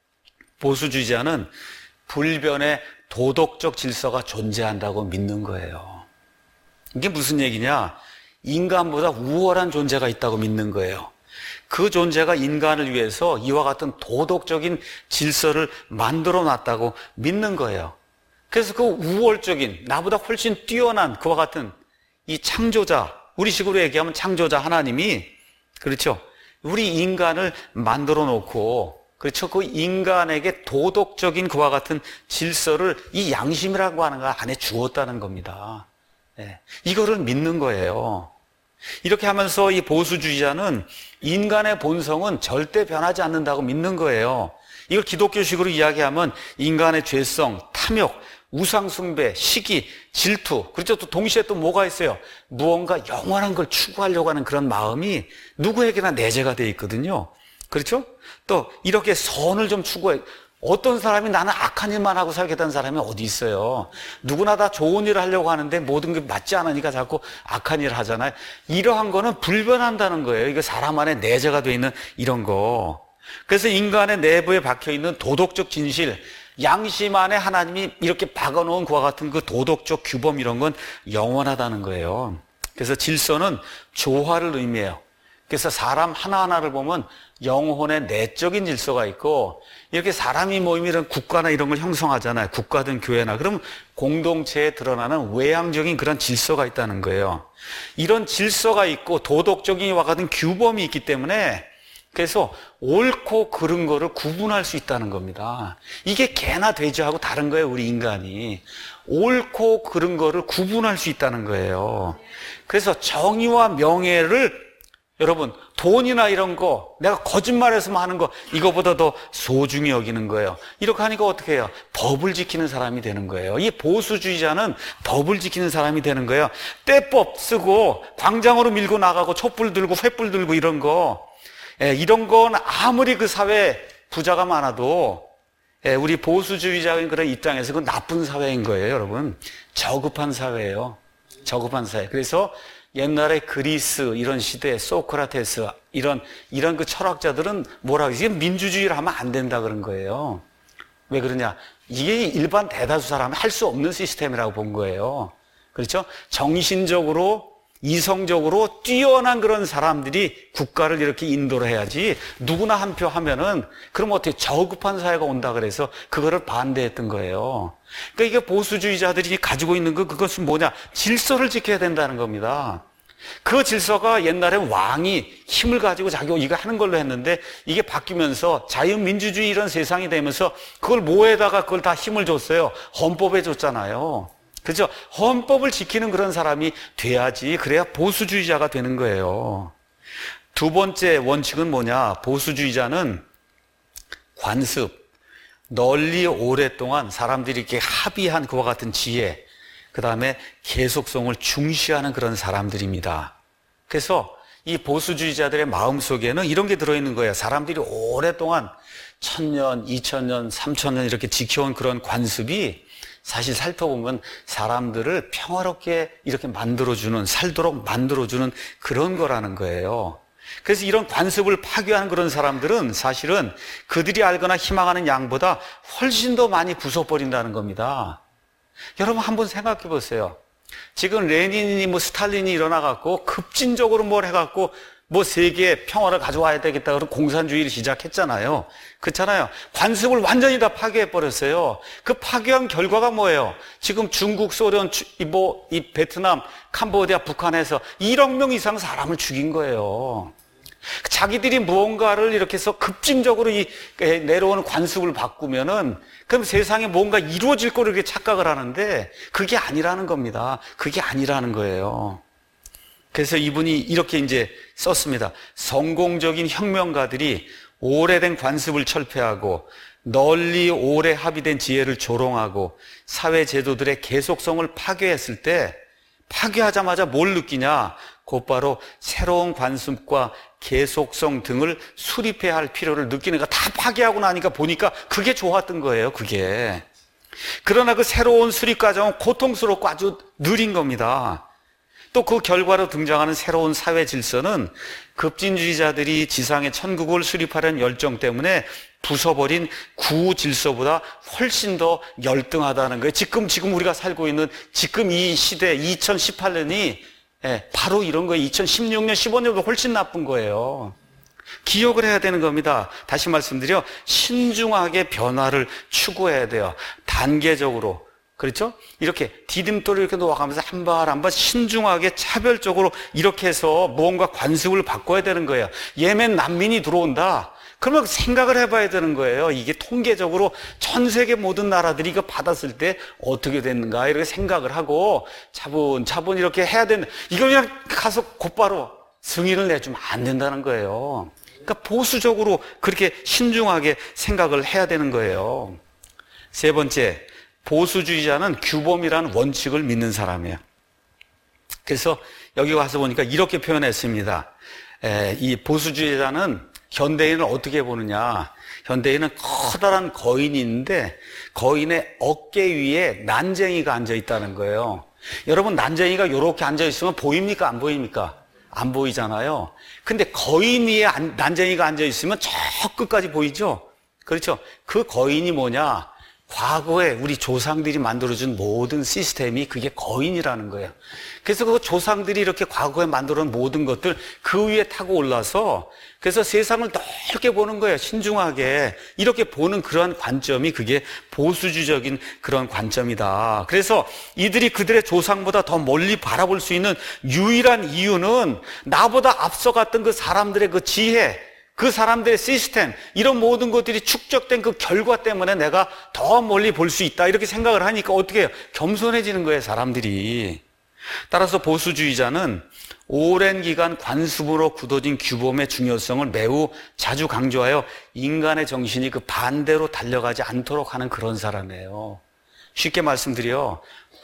보수주의자는 불변의 도덕적 질서가 존재한다고 믿는 거예요. 이게 무슨 얘기냐? 인간보다 우월한 존재가 있다고 믿는 거예요. 그 존재가 인간을 위해서 이와 같은 도덕적인 질서를 만들어 놨다고 믿는 거예요. 그래서 그 우월적인, 나보다 훨씬 뛰어난 그와 같은 이 창조자, 우리 식으로 얘기하면 창조자 하나님이, 그렇죠, 우리 인간을 만들어 놓고, 그렇죠, 그 인간에게 도덕적인 그와 같은 질서를 이 양심이라고 하는 거 안에 주었다는 겁니다. 네. 이거를 믿는 거예요. 이렇게 하면서 이 보수주의자는 인간의 본성은 절대 변하지 않는다고 믿는 거예요. 이걸 기독교식으로 이야기하면 인간의 죄성, 탐욕, 우상숭배, 시기, 질투, 그렇죠, 또 동시에 또 뭐가 있어요? 무언가 영원한 걸 추구하려고 하는 그런 마음이 누구에게나 내재가 되어 있거든요. 그렇죠? 또 이렇게 선을 좀 추구해. 어떤 사람이 나는 악한 일만 하고 살겠다는 사람이 어디 있어요? 누구나 다 좋은 일을 하려고 하는데 모든 게 맞지 않으니까 자꾸 악한 일을 하잖아요. 이러한 거는 불변한다는 거예요. 이거 사람 안에 내재가 되어 있는 이런 거. 그래서 인간의 내부에 박혀있는 도덕적 진실, 양심 안에 하나님이 이렇게 박아놓은 그와 같은 그 도덕적 규범, 이런 건 영원하다는 거예요. 그래서 질서는 조화를 의미해요. 그래서 사람 하나하나를 보면 영혼의 내적인 질서가 있고, 이렇게 사람이 모이면 이런 국가나 이런 걸 형성하잖아요. 국가든 교회나. 그러면 공동체에 드러나는 외향적인 그런 질서가 있다는 거예요. 이런 질서가 있고 도덕적인 이와 같은 규범이 있기 때문에, 그래서 옳고 그른 거를 구분할 수 있다는 겁니다. 이게 개나 돼지하고 다른 거예요, 우리 인간이. 옳고 그른 거를 구분할 수 있다는 거예요. 그래서 정의와 명예를, 여러분, 돈이나 이런 거, 내가 거짓말해서 하는 거, 이거보다 더 소중히 여기는 거예요. 이렇게 하니까 어떻게 해요? 법을 지키는 사람이 되는 거예요. 이 보수주의자는 법을 지키는 사람이 되는 거예요. 떼법 쓰고 광장으로 밀고 나가고 촛불 들고 횃불 들고 이런 거, 예, 이런 건 아무리 그 사회에 부자가 많아도, 예, 우리 보수주의자인 그런 입장에서 그건 나쁜 사회인 거예요, 여러분. 저급한 사회예요. 저급한 사회. 그래서 옛날에 그리스 이런 시대에 소크라테스 이런 이런 그 철학자들은 뭐라고 이게 민주주의를 하면 안 된다 그런 거예요. 왜 그러냐? 이게 일반 대다수 사람이 할 수 없는 시스템이라고 본 거예요. 그렇죠? 정신적으로, 이성적으로 뛰어난 그런 사람들이 국가를 이렇게 인도를 해야지, 누구나 한 표 하면은 그럼 어떻게 저급한 사회가 온다 그래서 그거를 반대했던 거예요. 그러니까 이게 보수주의자들이 가지고 있는 그 그것은 뭐냐? 질서를 지켜야 된다는 겁니다. 그 질서가 옛날에 왕이 힘을 가지고 자기가 이거 하는 걸로 했는데, 이게 바뀌면서 자유민주주의 이런 세상이 되면서 그걸 뭐에다가 그걸 다 힘을 줬어요? 헌법에 줬잖아요. 그죠? 헌법을 지키는 그런 사람이 돼야지, 그래야 보수주의자가 되는 거예요. 두 번째 원칙은 뭐냐? 보수주의자는 관습, 널리 오랫동안 사람들이 이렇게 합의한 그와 같은 지혜, 그 다음에 계속성을 중시하는 그런 사람들입니다. 그래서 이 보수주의자들의 마음속에는 이런 게 들어있는 거예요. 사람들이 오랫동안 천년, 이천년, 삼천년 이렇게 지켜온 그런 관습이 사실 살펴보면 사람들을 평화롭게 이렇게 만들어주는, 살도록 만들어주는 그런 거라는 거예요. 그래서 이런 관습을 파괴하는 그런 사람들은 사실은 그들이 알거나 희망하는 양보다 훨씬 더 많이 부숴버린다는 겁니다. 여러분 한번 생각해 보세요. 지금 레닌이 뭐 스탈린이 일어나갖고 급진적으로 뭘 해갖고 뭐 세계 평화를 가져와야 되겠다 그런 공산주의를 시작했잖아요. 그렇잖아요. 관습을 완전히 다 파괴해버렸어요. 그 파괴한 결과가 뭐예요? 지금 중국, 소련, 뭐, 이 베트남, 캄보디아, 북한에서 일억 명 이상 사람을 죽인 거예요. 자기들이 무언가를 이렇게 해서 급진적으로 이 내려오는 관습을 바꾸면은 그럼 세상에 뭔가 이루어질 거를 이렇게 착각을 하는데 그게 아니라는 겁니다. 그게 아니라는 거예요. 그래서 이분이 이렇게 이제 썼습니다. 성공적인 혁명가들이 오래된 관습을 철폐하고 널리 오래 합의된 지혜를 조롱하고 사회 제도들의 계속성을 파괴했을 때 파괴하자마자 뭘 느끼냐? 곧바로 새로운 관습과 계속성 등을 수립해야 할 필요를 느끼는 거. 다 파괴하고 나니까 보니까 그게 좋았던 거예요. 그게. 그러나 그 새로운 수립 과정은 고통스럽고 아주 느린 겁니다. 또 그 결과로 등장하는 새로운 사회 질서는 급진주의자들이 지상의 천국을 수립하려는 열정 때문에 부숴버린 구 질서보다 훨씬 더 열등하다는 거예요. 지금 지금 우리가 살고 있는 지금 이 시대 이천십팔 년이 바로 이런 거예요. 이천십육 년, 십오 년보다 훨씬 나쁜 거예요. 기억을 해야 되는 겁니다. 다시 말씀드려 신중하게 변화를 추구해야 돼요. 단계적으로. 그렇죠? 이렇게 디딤돌을 이렇게 놓아가면서 한 발 한 발 신중하게 차별적으로 이렇게 해서 무언가 관습을 바꿔야 되는 거예요. 예멘 난민이 들어온다. 그러면 생각을 해봐야 되는 거예요. 이게 통계적으로 전 세계 모든 나라들이 이거 받았을 때 어떻게 됐는가 이렇게 생각을 하고 차분차분 이렇게 해야 된다. 이거 그냥 가서 곧바로 승인을 내주면 안 된다는 거예요. 그러니까 보수적으로 그렇게 신중하게 생각을 해야 되는 거예요. 세 번째, 보수주의자는 규범이라는 원칙을 믿는 사람이에요. 그래서 여기 와서 보니까 이렇게 표현했습니다. 에, 이 보수주의자는 현대인을 어떻게 보느냐. 현대인은 커다란 거인이 있는데 거인의 어깨 위에 난쟁이가 앉아 있다는 거예요. 여러분 난쟁이가 이렇게 앉아 있으면 보입니까? 안 보입니까? 안 보이잖아요. 근데 거인 위에 난쟁이가 앉아 있으면 저 끝까지 보이죠? 그렇죠? 그 거인이 뭐냐? 과거에 우리 조상들이 만들어준 모든 시스템이 그게 거인이라는 거예요. 그래서 그 조상들이 이렇게 과거에 만들어놓은 모든 것들 그 위에 타고 올라서 그래서 세상을 넓게 보는 거예요. 신중하게 이렇게 보는 그러한 관점이 그게 보수주의적인 그런 관점이다. 그래서 이들이 그들의 조상보다 더 멀리 바라볼 수 있는 유일한 이유는 나보다 앞서갔던 그 사람들의 그 지혜, 그 사람들의 시스템, 이런 모든 것들이 축적된 그 결과 때문에 내가 더 멀리 볼 수 있다. 이렇게 생각을 하니까 어떻게 해요? 겸손해지는 거예요, 사람들이. 따라서 보수주의자는 오랜 기간 관습으로 굳어진 규범의 중요성을 매우 자주 강조하여 인간의 정신이 그 반대로 달려가지 않도록 하는 그런 사람이에요. 쉽게 말씀드려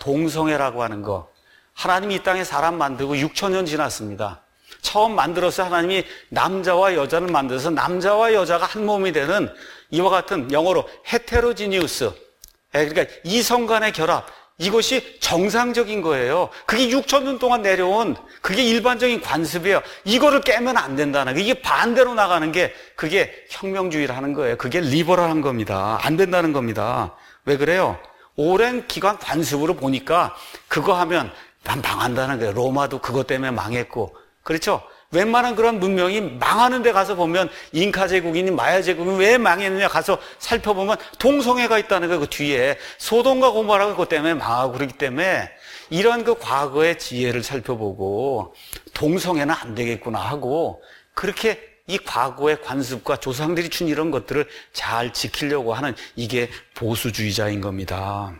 동성애라고 하는 거. 하나님이 이 땅에 사람 만들고 육천 년 지났습니다. 처음 만들어서 하나님이 남자와 여자를 만들어서 남자와 여자가 한 몸이 되는 이와 같은 영어로 헤테로지니우스, 그러니까 이성 간의 결합, 이것이 정상적인 거예요. 그게 육천 년 동안 내려온 그게 일반적인 관습이에요. 이거를 깨면 안 된다는 게, 이게 반대로 나가는 게 그게 혁명주의라는 거예요. 그게 리버럴한 겁니다. 안 된다는 겁니다. 왜 그래요? 오랜 기간 관습으로 보니까 그거 하면 망한다는 거예요. 로마도 그것 때문에 망했고, 그렇죠? 웬만한 그런 문명이 망하는 데 가서 보면 잉카 제국이니 마야 제국이 왜 망했느냐 가서 살펴보면 동성애가 있다는 거예요. 그 뒤에 소돔과 고모라가 그것 때문에 망하고 그러기 때문에 이런 그 과거의 지혜를 살펴보고 동성애는 안 되겠구나 하고 그렇게 이 과거의 관습과 조상들이 준 이런 것들을 잘 지키려고 하는 이게 보수주의자인 겁니다.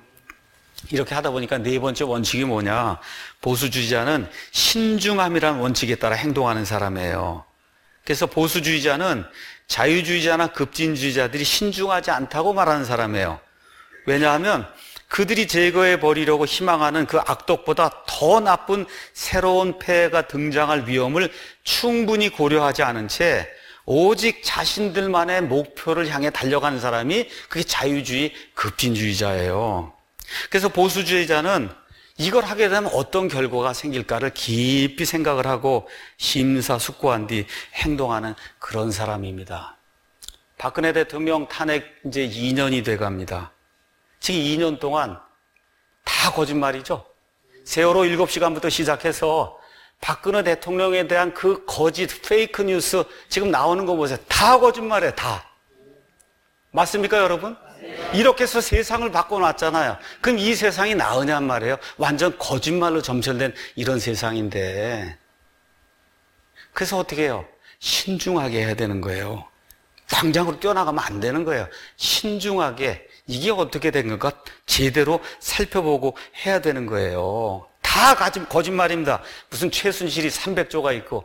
이렇게 하다 보니까 네 번째 원칙이 뭐냐? 보수주의자는 신중함이라는 원칙에 따라 행동하는 사람이에요. 그래서 보수주의자는 자유주의자나 급진주의자들이 신중하지 않다고 말하는 사람이에요. 왜냐하면 그들이 제거해 버리려고 희망하는 그 악독보다 더 나쁜 새로운 폐해가 등장할 위험을 충분히 고려하지 않은 채 오직 자신들만의 목표를 향해 달려가는 사람이 그게 자유주의 급진주의자예요. 그래서 보수주의자는 이걸 하게 되면 어떤 결과가 생길까를 깊이 생각을 하고 심사숙고한 뒤 행동하는 그런 사람입니다. 박근혜 대통령 탄핵 이제 이 년이 돼 갑니다. 지금 이 년 동안 다 거짓말이죠. 세월호 일곱 시간부터 시작해서 박근혜 대통령에 대한 그 거짓 페이크 뉴스 지금 나오는 거 보세요. 다 거짓말이에요. 다. 맞습니까, 여러분? 이렇게 해서 세상을 바꿔놨잖아요. 그럼 이 세상이 나으냔 말이에요. 완전 거짓말로 점철된 이런 세상인데. 그래서 어떻게 해요? 신중하게 해야 되는 거예요. 당장으로 뛰어나가면 안 되는 거예요. 신중하게 이게 어떻게 된 건가 제대로 살펴보고 해야 되는 거예요. 다 거짓말입니다. 무슨 최순실이 삼백조가 있고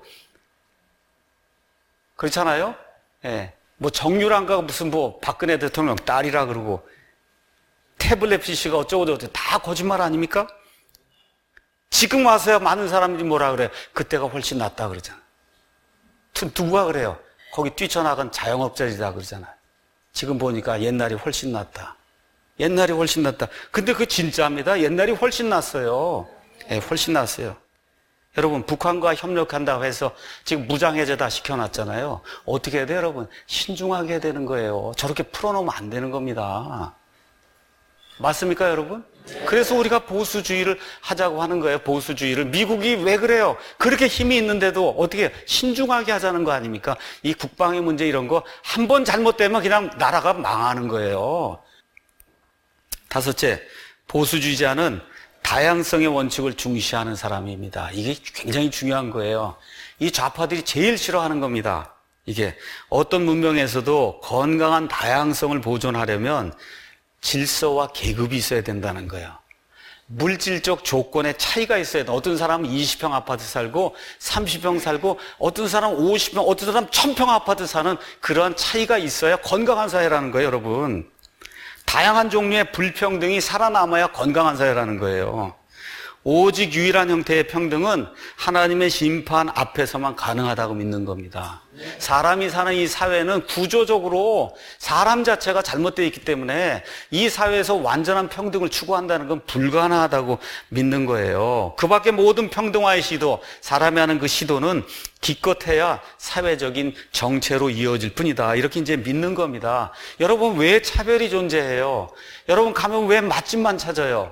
그렇잖아요. 예. 뭐 정유랑가 무슨 뭐 박근혜 대통령 딸이라 그러고 태블릿 피씨가 어쩌고저쩌고 다 거짓말 아닙니까? 지금 와서야 많은 사람들이 뭐라 그래요? 그때가 훨씬 낫다 그러잖아요. 누가 그래요? 거기 뛰쳐나간 자영업자이다 그러잖아요. 지금 보니까 옛날이 훨씬 낫다. 옛날이 훨씬 낫다. 근데 그게 진짜입니다. 옛날이 훨씬 낫어요. 예, 훨씬 낫어요. 여러분, 북한과 협력한다고 해서 지금 무장해제 다 시켜놨잖아요. 어떻게 해야 돼요, 여러분? 신중하게 해야 되는 거예요. 저렇게 풀어놓으면 안 되는 겁니다. 맞습니까, 여러분? 그래서 우리가 보수주의를 하자고 하는 거예요, 보수주의를. 미국이 왜 그래요? 그렇게 힘이 있는데도 어떻게 신중하게 하자는 거 아닙니까? 이 국방의 문제 이런 거 한 번 잘못되면 그냥 나라가 망하는 거예요. 다섯째, 보수주의자는 다양성의 원칙을 중시하는 사람입니다. 이게 굉장히 중요한 거예요. 이 좌파들이 제일 싫어하는 겁니다. 이게 어떤 문명에서도 건강한 다양성을 보존하려면 질서와 계급이 있어야 된다는 거예요. 물질적 조건의 차이가 있어야 돼. 어떤 사람은 이십 평 아파트 살고 삼십 평 살고 어떤 사람은 오십 평, 어떤 사람은 천 평 아파트 사는 그러한 차이가 있어야 건강한 사회라는 거예요, 여러분. 다양한 종류의 불평등이 살아남아야 건강한 사회라는 거예요. 오직 유일한 형태의 평등은 하나님의 심판 앞에서만 가능하다고 믿는 겁니다. 사람이 사는 이 사회는 구조적으로 사람 자체가 잘못되어 있기 때문에 이 사회에서 완전한 평등을 추구한다는 건 불가능하다고 믿는 거예요. 그 밖에 모든 평등화의 시도, 사람이 하는 그 시도는 기껏해야 사회적인 정체로 이어질 뿐이다. 이렇게 이제 믿는 겁니다. 여러분, 왜 차별이 존재해요? 여러분 가면 왜 맛집만 찾아요?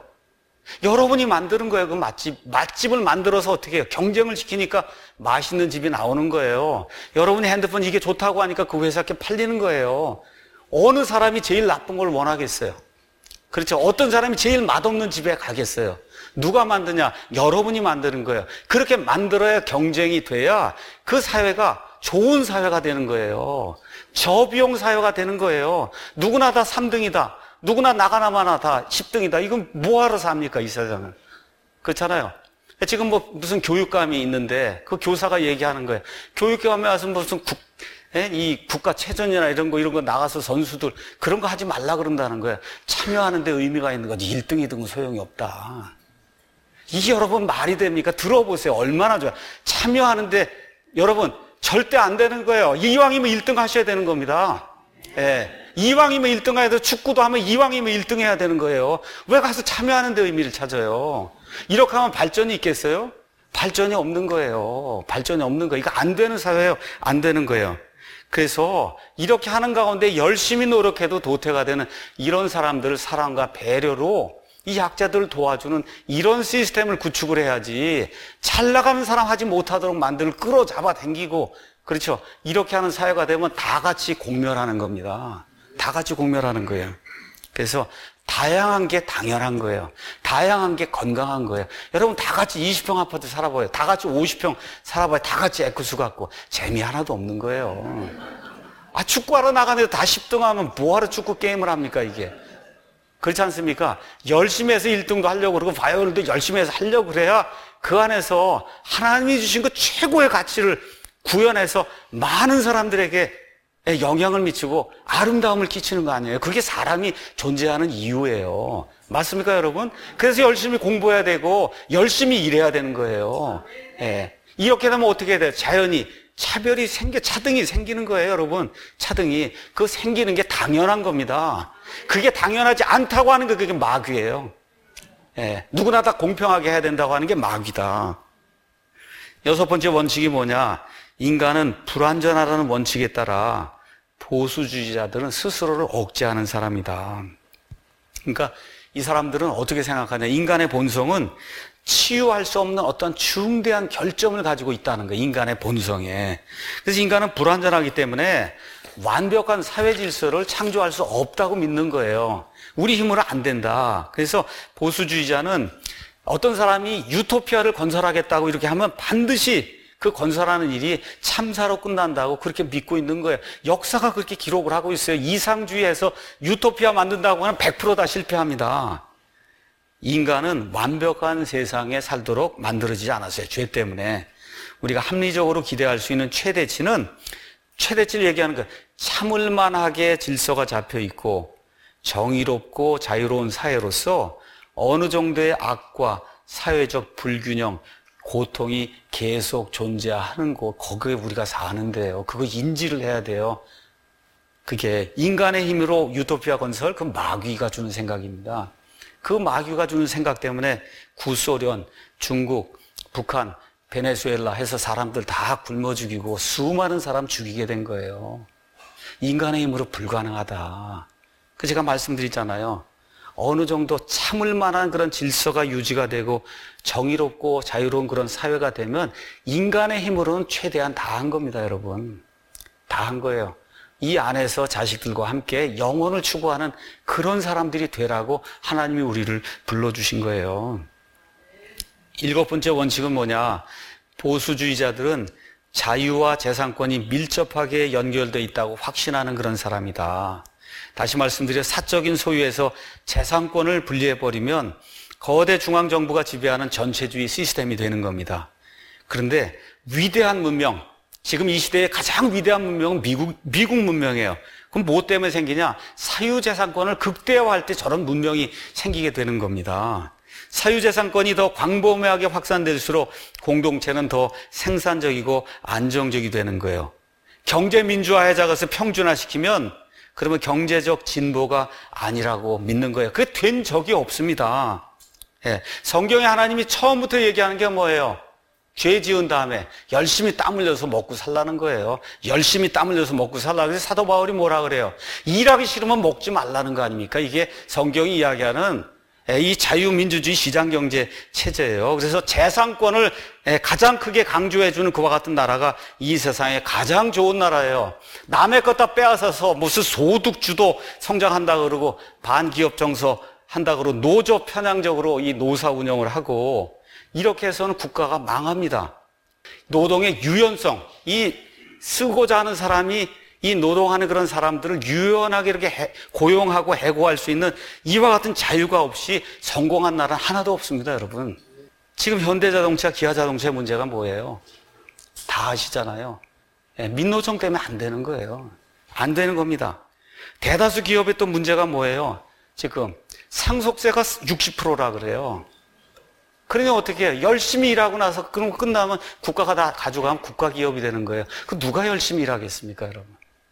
여러분이 만드는 거예요, 그 맛집. 맛집을 만들어서 어떻게 해요? 경쟁을 시키니까 맛있는 집이 나오는 거예요. 여러분이 핸드폰 이게 좋다고 하니까 그 회사께 팔리는 거예요. 어느 사람이 제일 나쁜 걸 원하겠어요? 그렇죠. 어떤 사람이 제일 맛없는 집에 가겠어요? 누가 만드냐? 여러분이 만드는 거예요. 그렇게 만들어야 경쟁이 돼야 그 사회가 좋은 사회가 되는 거예요. 저비용 사회가 되는 거예요. 누구나 다 삼 등이다. 누구나 나가나마나 다 십 등이다. 이건 뭐하러 삽니까, 이 세상을? 그렇잖아요. 지금 뭐 무슨 교육감이 있는데 그 교사가 얘기하는 거예요. 교육감에 와서 무슨 국, 예? 이 국가체전이나 이런 거, 이런 거 나가서 선수들 그런 거 하지 말라 그런다는 거예요. 참여하는 데 의미가 있는 거지. 일 등, 이 등은 소용이 없다. 이게 여러분 말이 됩니까? 들어보세요. 얼마나 좋아요. 참여하는데 여러분 절대 안 되는 거예요. 이왕이면 일 등 하셔야 되는 겁니다. 예. 이왕이면 일 등 해야 돼. 축구도 하면 이왕이면 일 등 해야 되는 거예요. 왜 가서 참여하는 데 의미를 찾아요? 이렇게 하면 발전이 있겠어요? 발전이 없는 거예요. 발전이 없는 거예요. 이거 안 되는 사회예요. 안 되는 거예요. 그래서 이렇게 하는 가운데 열심히 노력해도 도태가 되는 이런 사람들을 사랑과 배려로 이 약자들을 도와주는 이런 시스템을 구축을 해야지 잘 나가는 사람 하지 못하도록 만들고 끌어잡아 당기고 그렇죠. 이렇게 하는 사회가 되면 다 같이 공멸하는 겁니다. 다 같이 공멸하는 거예요. 그래서 다양한 게 당연한 거예요. 다양한 게 건강한 거예요. 여러분 다 같이 이십 평 아파트 살아봐요. 다 같이 오십 평 살아봐요. 다 같이 에쿠스 갖고 재미 하나도 없는 거예요. 아, 축구하러 나가는데 다 십 등 하면 뭐하러 축구 게임을 합니까, 이게? 그렇지 않습니까? 열심히 해서 일 등도 하려고 그러고 바이올린도 열심히 해서 하려고 그래야 그 안에서 하나님이 주신 그 최고의 가치를 구현해서 많은 사람들에게 영향을 미치고 아름다움을 끼치는 거 아니에요? 그게 사람이 존재하는 이유예요. 맞습니까, 여러분? 그래서 열심히 공부해야 되고 열심히 일해야 되는 거예요. 예. 이렇게 되면 어떻게 해야 돼요? 자연히 차별이 생겨, 차등이 생기는 거예요, 여러분. 차등이. 그 생기는 게 당연한 겁니다. 그게 당연하지 않다고 하는 게 그게 마귀예요. 예, 누구나 다 공평하게 해야 된다고 하는 게 마귀다. 여섯 번째 원칙이 뭐냐? 인간은 불완전하다는 원칙에 따라 보수주의자들은 스스로를 억제하는 사람이다. 그러니까 이 사람들은 어떻게 생각하냐? 인간의 본성은 치유할 수 없는 어떤 중대한 결점을 가지고 있다는 거예요. 인간의 본성에. 그래서 인간은 불완전하기 때문에 완벽한 사회 질서를 창조할 수 없다고 믿는 거예요. 우리 힘으로 안 된다. 그래서 보수주의자는 어떤 사람이 유토피아를 건설하겠다고 이렇게 하면 반드시 그 건설하는 일이 참사로 끝난다고 그렇게 믿고 있는 거예요. 역사가 그렇게 기록을 하고 있어요. 이상주의에서 유토피아 만든다고 하면 백 퍼센트 다 실패합니다. 인간은 완벽한 세상에 살도록 만들어지지 않았어요. 죄 때문에. 우리가 합리적으로 기대할 수 있는 최대치는, 최대치를 얘기하는 거예요. 참을 만하게 질서가 잡혀 있고 정의롭고 자유로운 사회로서 어느 정도의 악과 사회적 불균형, 고통이 계속 존재하는 곳, 거기에 우리가 사는데요. 그거 인지를 해야 돼요. 그게 인간의 힘으로 유토피아 건설, 그 마귀가 주는 생각입니다. 그 마귀가 주는 생각 때문에 구소련, 중국, 북한, 베네수엘라 해서 사람들 다 굶어 죽이고 수많은 사람 죽이게 된 거예요. 인간의 힘으로 불가능하다. 그 제가 말씀드리잖아요. 어느 정도 참을 만한 그런 질서가 유지가 되고 정의롭고 자유로운 그런 사회가 되면 인간의 힘으로는 최대한 다 한 겁니다, 여러분. 다 한 거예요. 이 안에서 자식들과 함께 영혼을 추구하는 그런 사람들이 되라고 하나님이 우리를 불러주신 거예요. 일곱 번째 원칙은 뭐냐? 보수주의자들은 자유와 재산권이 밀접하게 연결되어 있다고 확신하는 그런 사람이다. 다시 말씀드려 사적인 소유에서 재산권을 분리해버리면 거대 중앙정부가 지배하는 전체주의 시스템이 되는 겁니다. 그런데 위대한 문명, 지금 이 시대의 가장 위대한 문명은 미국, 미국 문명이에요. 그럼 뭐 때문에 생기냐? 사유재산권을 극대화할 때 저런 문명이 생기게 되는 겁니다. 사유재산권이 더 광범위하게 확산될수록 공동체는 더 생산적이고 안정적이 되는 거예요. 경제민주화에 작아서 평준화시키면 그러면 경제적 진보가 아니라고 믿는 거예요. 그게 된 적이 없습니다. 예, 성경에 하나님이 처음부터 얘기하는 게 뭐예요? 죄 지은 다음에 열심히 땀 흘려서 먹고 살라는 거예요. 열심히 땀 흘려서 먹고 살라. 그래서 사도 바울이 뭐라 그래요? 일하기 싫으면 먹지 말라는 거 아닙니까? 이게 성경이 이야기하는 이 자유민주주의 시장경제 체제예요. 그래서 재산권을 가장 크게 강조해주는 그와 같은 나라가 이 세상에 가장 좋은 나라예요. 남의 것 다 빼앗아서 무슨 소득주도 성장한다 그러고 반기업 정서 한다 그러고 노조 편향적으로 이 노사 운영을 하고 이렇게 해서는 국가가 망합니다. 노동의 유연성, 이 쓰고자 하는 사람이 이 노동하는 그런 사람들을 유연하게 이렇게 해, 고용하고 해고할 수 있는 이와 같은 자유가 없이 성공한 나라는 하나도 없습니다, 여러분. 지금 현대자동차, 기아자동차의 문제가 뭐예요? 다 아시잖아요. 예, 민노총 때문에 안 되는 거예요. 안 되는 겁니다. 대다수 기업의 또 문제가 뭐예요? 지금 상속세가 육십 퍼센트라 그래요. 그러니 어떻게 해요? 열심히 일하고 나서 그런 거 끝나면 국가가 다 가져가면 국가기업이 되는 거예요. 그 누가 열심히 일하겠습니까, 여러분?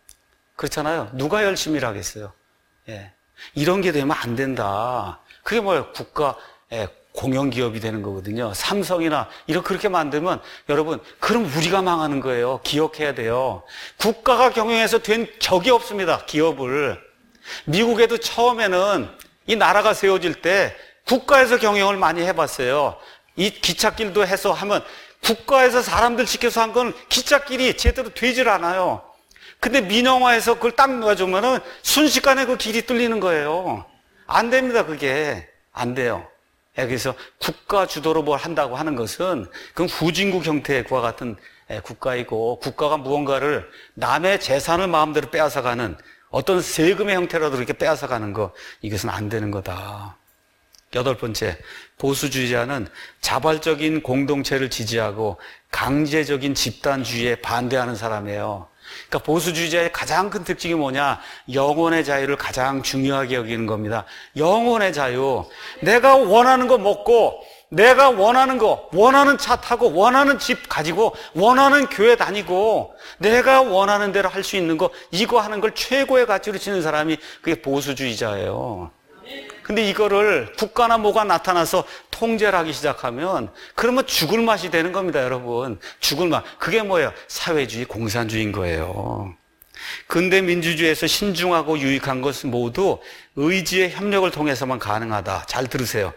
그렇잖아요. 누가 열심히 일하겠어요? 예. 이런 게 되면 안 된다. 그게 뭐예요? 국가, 예, 공영기업이 되는 거거든요. 삼성이나 이렇게 그렇게 만들면 여러분, 그럼 우리가 망하는 거예요. 기억해야 돼요. 국가가 경영해서 된 적이 없습니다. 기업을. 미국에도 처음에는 이 나라가 세워질 때 국가에서 경영을 많이 해봤어요. 이 기찻길도 해서 하면 국가에서 사람들 시켜서 한 건 기찻길이 제대로 되질 않아요. 근데 민영화해서 그걸 딱 놓아주면은 순식간에 그 길이 뚫리는 거예요. 안 됩니다, 그게. 안 돼요. 그래서 국가 주도로 뭘 한다고 하는 것은 그건 후진국 형태의 그와 같은 국가이고 국가가 무언가를 남의 재산을 마음대로 빼앗아가는 어떤 세금의 형태라도 이렇게 빼앗아가는 거, 이것은 안 되는 거다. 여덟 번째, 보수주의자는 자발적인 공동체를 지지하고 강제적인 집단주의에 반대하는 사람이에요. 그러니까 보수주의자의 가장 큰 특징이 뭐냐? 영혼의 자유를 가장 중요하게 여기는 겁니다. 영혼의 자유. 내가 원하는 거 먹고, 내가 원하는 거, 원하는 차 타고, 원하는 집 가지고, 원하는 교회 다니고, 내가 원하는 대로 할 수 있는 거, 이거 하는 걸 최고의 가치로 치는 사람이 그게 보수주의자예요. 근데 이거를 국가나 뭐가 나타나서 통제를 하기 시작하면 그러면 죽을 맛이 되는 겁니다, 여러분. 죽을 맛. 그게 뭐예요? 사회주의, 공산주의인 거예요. 근대 민주주의에서 신중하고 유익한 것은 모두 의지의 협력을 통해서만 가능하다. 잘 들으세요.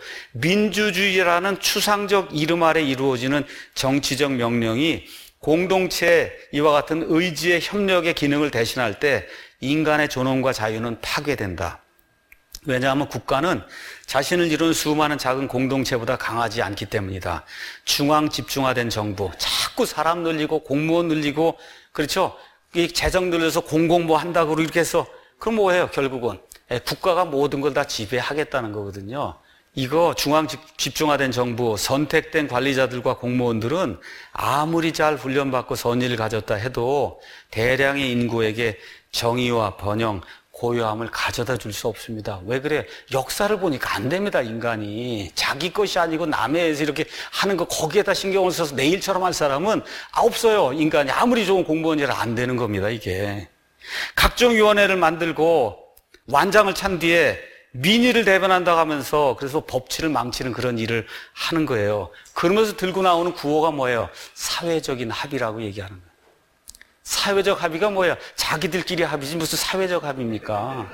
민주주의라는 추상적 이름 아래 이루어지는 정치적 명령이 공동체 이와 같은 의지의 협력의 기능을 대신할 때 인간의 존엄과 자유는 파괴된다. 왜냐하면 국가는 자신을 이룬 수많은 작은 공동체보다 강하지 않기 때문이다. 중앙 집중화된 정부, 자꾸 사람 늘리고 공무원 늘리고, 그렇죠? 이 재정 늘려서 공공부 한다고 이렇게 해서, 그럼 뭐예요, 결국은? 국가가 모든 걸 다 지배하겠다는 거거든요. 이거 중앙 집중화된 정부, 선택된 관리자들과 공무원들은 아무리 잘 훈련받고 선의를 가졌다 해도 대량의 인구에게 정의와 번영, 고요함을 가져다 줄 수 없습니다. 왜 그래? 역사를 보니까 안 됩니다, 인간이. 자기 것이 아니고 남의 서 이렇게 하는 거 거기에다 신경을 써서 내 일처럼 할 사람은 없어요. 인간이 아무리 좋은 공무원이라 안 되는 겁니다, 이게. 각종위원회를 만들고 완장을 찬 뒤에 민의를 대변한다고 하면서 그래서 법치를 망치는 그런 일을 하는 거예요. 그러면서 들고 나오는 구호가 뭐예요? 사회적인 합의라고 얘기하는 거예요. 사회적 합의가 뭐예요? 자기들끼리 합의지 무슨 사회적 합의입니까?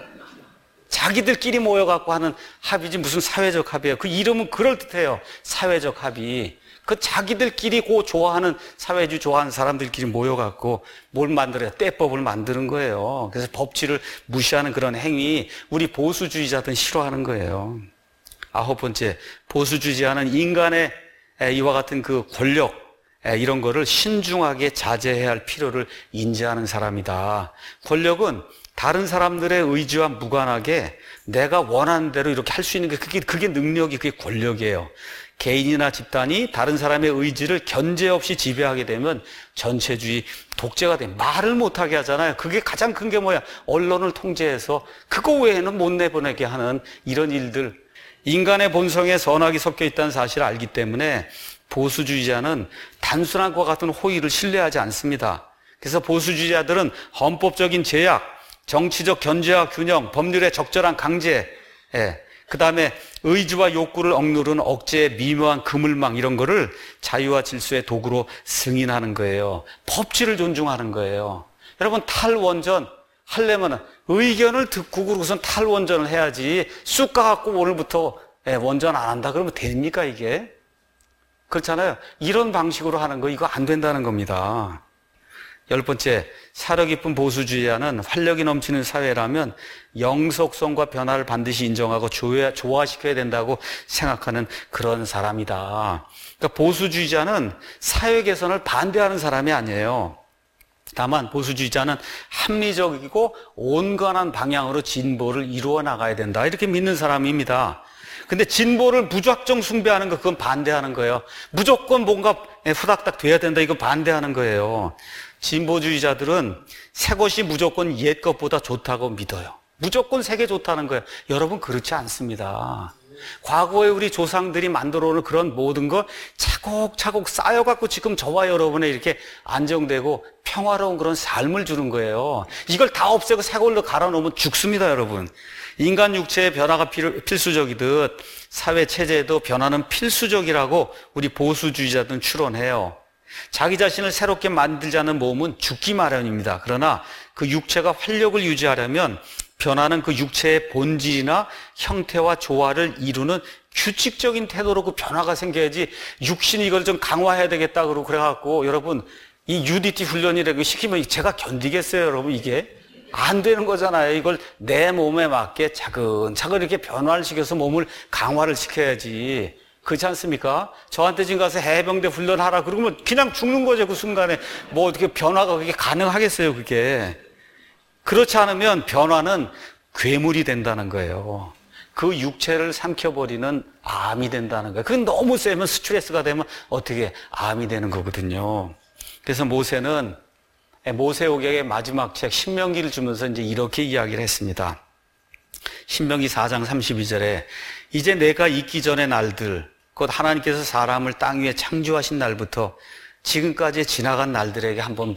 자기들끼리 모여갖고 하는 합의지 무슨 사회적 합의예요. 그 이름은 그럴듯해요. 사회적 합의. 그 자기들끼리 고 좋아하는 사회주의 좋아하는 사람들끼리 모여갖고 뭘 만들어요? 떼법을 만드는 거예요. 그래서 법치를 무시하는 그런 행위, 우리 보수주의자들은 싫어하는 거예요. 아홉 번째, 보수주의자는 인간의 이와 같은 그 권력, 이런 거를 신중하게 자제해야 할 필요를 인지하는 사람이다. 권력은 다른 사람들의 의지와 무관하게 내가 원하는 대로 이렇게 할 수 있는 게 그게, 그게 능력이, 그게 권력이에요. 개인이나 집단이 다른 사람의 의지를 견제 없이 지배하게 되면 전체주의 독재가 돼. 말을 못하게 하잖아요. 그게 가장 큰 게 뭐야? 언론을 통제해서 그거 외에는 못 내보내게 하는 이런 일들. 인간의 본성에 선악이 섞여 있다는 사실을 알기 때문에 보수주의자는 단순한 것과 같은 호의를 신뢰하지 않습니다. 그래서 보수주의자들은 헌법적인 제약, 정치적 견제와 균형, 법률의 적절한 강제, 예, 그 다음에 의지와 욕구를 억누르는 억제의 미묘한 그물망 이런 거를 자유와 질서의 도구로 승인하는 거예요. 법치를 존중하는 거예요. 여러분 탈원전 하려면 의견을 듣고 그러고선 탈원전을 해야지 쑥 가갖고 오늘부터 예, 원전 안 한다 그러면 됩니까 이게? 그렇잖아요. 이런 방식으로 하는 거 이거 안 된다는 겁니다. 열 번째, 사려 깊은 보수주의자는 활력이 넘치는 사회라면 영속성과 변화를 반드시 인정하고 조화시켜야 된다고 생각하는 그런 사람이다. 그러니까 보수주의자는 사회 개선을 반대하는 사람이 아니에요. 다만 보수주의자는 합리적이고 온건한 방향으로 진보를 이루어 나가야 된다. 이렇게 믿는 사람입니다. 근데 진보를 무작정 숭배하는 거 그건 반대하는 거예요. 무조건 뭔가 후닥닥 돼야 된다 이건 반대하는 거예요. 진보주의자들은 새 것이 무조건 옛 것보다 좋다고 믿어요. 무조건 새 게 좋다는 거예요. 여러분 그렇지 않습니다. 과거에 우리 조상들이 만들어 놓은 그런 모든 거 차곡차곡 쌓여갖고 지금 저와 여러분의 이렇게 안정되고 평화로운 그런 삶을 주는 거예요. 이걸 다 없애고 새 걸로 갈아 놓으면 죽습니다, 여러분. 인간 육체의 변화가 필, 필수적이듯 사회 체제에도 변화는 필수적이라고 우리 보수주의자들은 추론해요. 자기 자신을 새롭게 만들자는 모험은 죽기 마련입니다. 그러나 그 육체가 활력을 유지하려면 변화는 그 육체의 본질이나 형태와 조화를 이루는 규칙적인 태도로 그 변화가 생겨야지 육신이 이걸 좀 강화해야 되겠다 그러고 그래갖고 여러분 이 유디티 훈련이라고 시키면 제가 견디겠어요, 여러분? 이게 안 되는 거잖아요. 이걸 내 몸에 맞게 차근차근 이렇게 변화를 시켜서 몸을 강화를 시켜야지. 그렇지 않습니까? 저한테 지금 가서 해병대 훈련하라 그러면 그냥 죽는 거죠, 그 순간에. 뭐 어떻게 변화가 그게 가능하겠어요, 그게. 그렇지 않으면 변화는 괴물이 된다는 거예요. 그 육체를 삼켜버리는 암이 된다는 거예요. 그게 너무 세면 스트레스가 되면 어떻게 암이 되는 거거든요. 그래서 모세는 모세오경의 마지막 책 신명기를 주면서 이제 이렇게 이야기를 했습니다. 신명기 사 장 삼십이 절에 이제 내가 있기 전의 날들 곧 하나님께서 사람을 땅 위에 창조하신 날부터 지금까지 지나간 날들에게 한번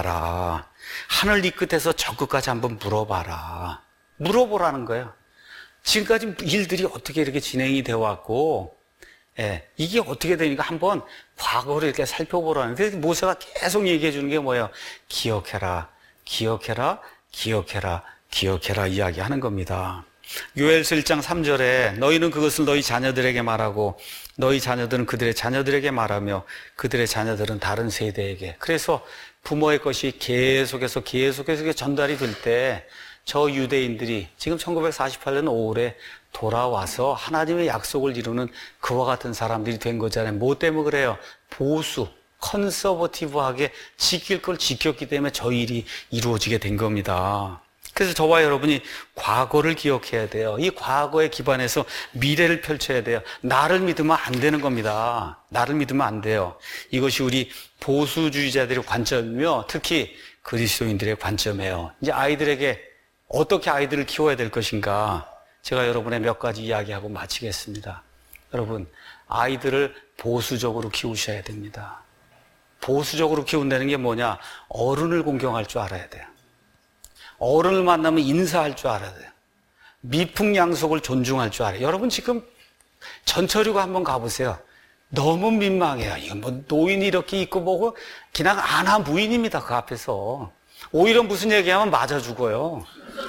물어봐라. 하늘 이 끝에서 저 끝까지 한번 물어봐라. 물어보라는 거예요. 지금까지 일들이 어떻게 이렇게 진행이 되어 왔고, 예, 이게 어떻게 되니까 한번 과거를 이렇게 살펴보라는데 모세가 계속 얘기해 주는 게 뭐예요? 기억해라, 기억해라, 기억해라, 기억해라 이야기하는 겁니다. 요엘서 일 장 삼 절에 너희는 그것을 너희 자녀들에게 말하고 너희 자녀들은 그들의 자녀들에게 말하며 그들의 자녀들은 다른 세대에게. 그래서 부모의 것이 계속해서 계속해서 전달이 될 때 저 유대인들이 지금 천구백사십팔 년 오월에 돌아와서 하나님의 약속을 이루는 그와 같은 사람들이 된 거잖아요. 뭐 때문에 그래요? 보수, 컨서버티브하게 지킬 걸 지켰기 때문에 저 일이 이루어지게 된 겁니다. 그래서 저와 여러분이 과거를 기억해야 돼요. 이 과거에 기반해서 미래를 펼쳐야 돼요. 나를 믿으면 안 되는 겁니다. 나를 믿으면 안 돼요. 이것이 우리 보수주의자들의 관점이며 특히 그리스도인들의 관점이에요. 이제 아이들에게 어떻게 아이들을 키워야 될 것인가, 제가 여러분의 몇 가지 이야기하고 마치겠습니다. 여러분, 아이들을 보수적으로 키우셔야 됩니다. 보수적으로 키운다는 게 뭐냐? 어른을 공경할 줄 알아야 돼요. 어른을 만나면 인사할 줄 알아야 돼요. 미풍양속을 존중할 줄 알아요. 여러분 지금 전철이고 한번 가보세요. 너무 민망해요. 이건 뭐 노인이 이렇게 있고 뭐고 그냥 아나 무인입니다. 그 앞에서. 오히려 무슨 얘기하면 맞아 죽어요.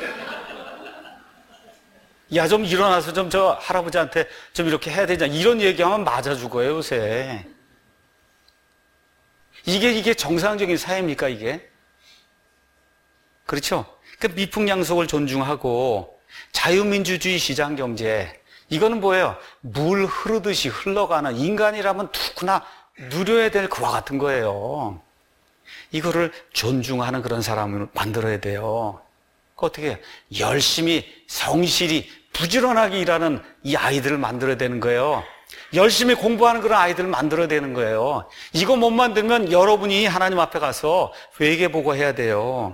야, 좀 일어나서 좀 저 할아버지한테 좀 이렇게 해야 되잖아. 이런 얘기하면 맞아 죽어요, 요새. 이게, 이게 정상적인 사회입니까, 이게? 그렇죠? 그 미풍양속을 존중하고 자유민주주의 시장경제. 이거는 뭐예요? 물 흐르듯이 흘러가는, 인간이라면 누구나 누려야 될 그와 같은 거예요. 이거를 존중하는 그런 사람을 만들어야 돼요. 어떻게 해요? 열심히 성실히 부지런하게 일하는 이 아이들을 만들어야 되는 거예요. 열심히 공부하는 그런 아이들을 만들어야 되는 거예요. 이거 못 만들면 여러분이 하나님 앞에 가서 회개보고 해야 돼요.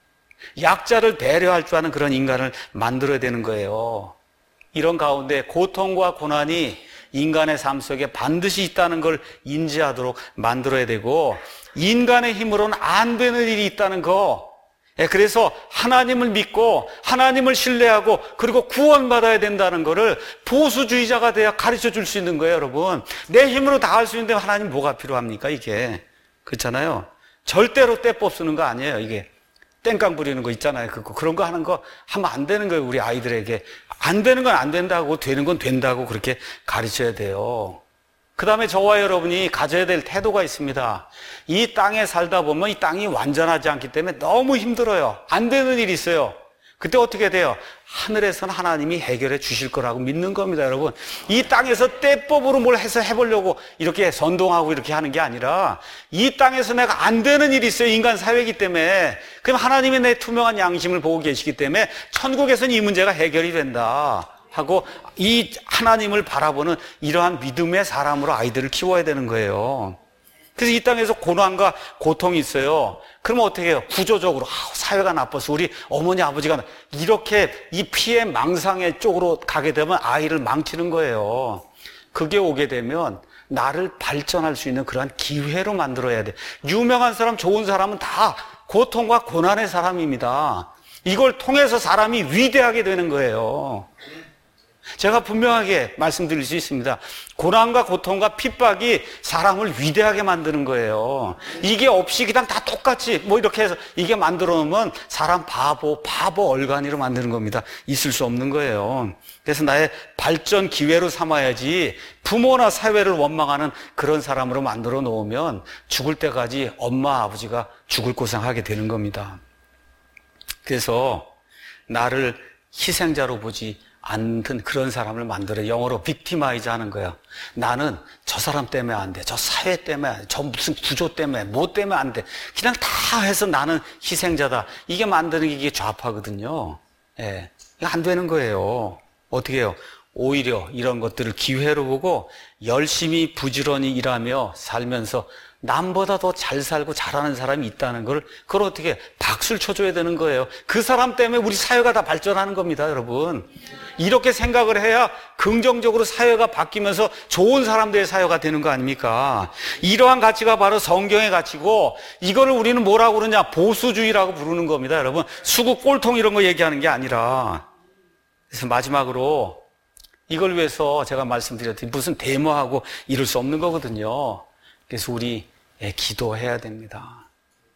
약자를 배려할 줄 아는 그런 인간을 만들어야 되는 거예요. 이런 가운데 고통과 고난이 인간의 삶 속에 반드시 있다는 걸 인지하도록 만들어야 되고, 인간의 힘으로는 안 되는 일이 있다는 거. 그래서 하나님을 믿고 하나님을 신뢰하고 그리고 구원받아야 된다는 거를 보수주의자가 돼야 가르쳐 줄 수 있는 거예요, 여러분. 내 힘으로 다 할 수 있는데 하나님 뭐가 필요합니까, 이게? 그렇잖아요. 절대로 떼법 쓰는 거 아니에요, 이게. 땡깡 부리는 거 있잖아요. 그거. 그런 거 하는 거 하면 안 되는 거예요, 우리 아이들에게. 안 되는 건 안 된다고, 되는 건 된다고 그렇게 가르쳐야 돼요. 그 다음에 저와 여러분이 가져야 될 태도가 있습니다. 이 땅에 살다 보면 이 땅이 완전하지 않기 때문에 너무 힘들어요. 안 되는 일이 있어요. 그때 어떻게 돼요? 하늘에서는 하나님이 해결해 주실 거라고 믿는 겁니다, 여러분. 이 땅에서 때법으로 뭘 해서 해보려고 이렇게 선동하고 이렇게 하는 게 아니라, 이 땅에서 내가 안 되는 일이 있어요, 인간 사회이기 때문에. 그럼 하나님이 내 투명한 양심을 보고 계시기 때문에 천국에서는 이 문제가 해결이 된다 하고, 이 하나님을 바라보는 이러한 믿음의 사람으로 아이들을 키워야 되는 거예요. 그래서 이 땅에서 고난과 고통이 있어요. 그러면 어떻게 해요? 구조적으로, 아, 사회가 나빠서 우리 어머니 아버지가 이렇게 이 피해 망상의 쪽으로 가게 되면 아이를 망치는 거예요. 그게 오게 되면 나를 발전할 수 있는 그러한 기회로 만들어야 돼. 유명한 사람, 좋은 사람은 다 고통과 고난의 사람입니다. 이걸 통해서 사람이 위대하게 되는 거예요. 제가 분명하게 말씀드릴 수 있습니다. 고난과 고통과 핍박이 사람을 위대하게 만드는 거예요. 이게 없이 그냥 다 똑같이 뭐 이렇게 해서 이게 만들어 놓으면 사람 바보, 바보 얼간이로 만드는 겁니다. 있을 수 없는 거예요. 그래서 나의 발전 기회로 삼아야지, 부모나 사회를 원망하는 그런 사람으로 만들어 놓으면 죽을 때까지 엄마, 아버지가 죽을 고생하게 되는 겁니다. 그래서 나를 희생자로 보지 않든 그런 사람을 만들어, 영어로 빅티마이즈 하는 거예요. 나는 저 사람 때문에 안 돼, 저 사회 때문에 안 돼, 저 무슨 구조 때문에, 뭐 때문에 안 돼, 그냥 다 해서 나는 희생자다. 이게 만드는 게 이게 좌파거든요. 예, 안 되는 거예요. 어떻게 해요? 오히려 이런 것들을 기회로 보고 열심히 부지런히 일하며 살면서 남보다 더 잘 살고 잘하는 사람이 있다는 걸, 그걸 어떻게 박수를 쳐줘야 되는 거예요. 그 사람 때문에 우리 사회가 다 발전하는 겁니다, 여러분. 이렇게 생각을 해야 긍정적으로 사회가 바뀌면서 좋은 사람들의 사회가 되는 거 아닙니까? 이러한 가치가 바로 성경의 가치고, 이거를 우리는 뭐라고 그러냐? 보수주의라고 부르는 겁니다, 여러분. 수구 꼴통 이런 거 얘기하는 게 아니라. 그래서 마지막으로 이걸 위해서 제가 말씀드렸더니 무슨 데모하고 이룰 수 없는 거거든요. 그래서 우리 기도해야 됩니다.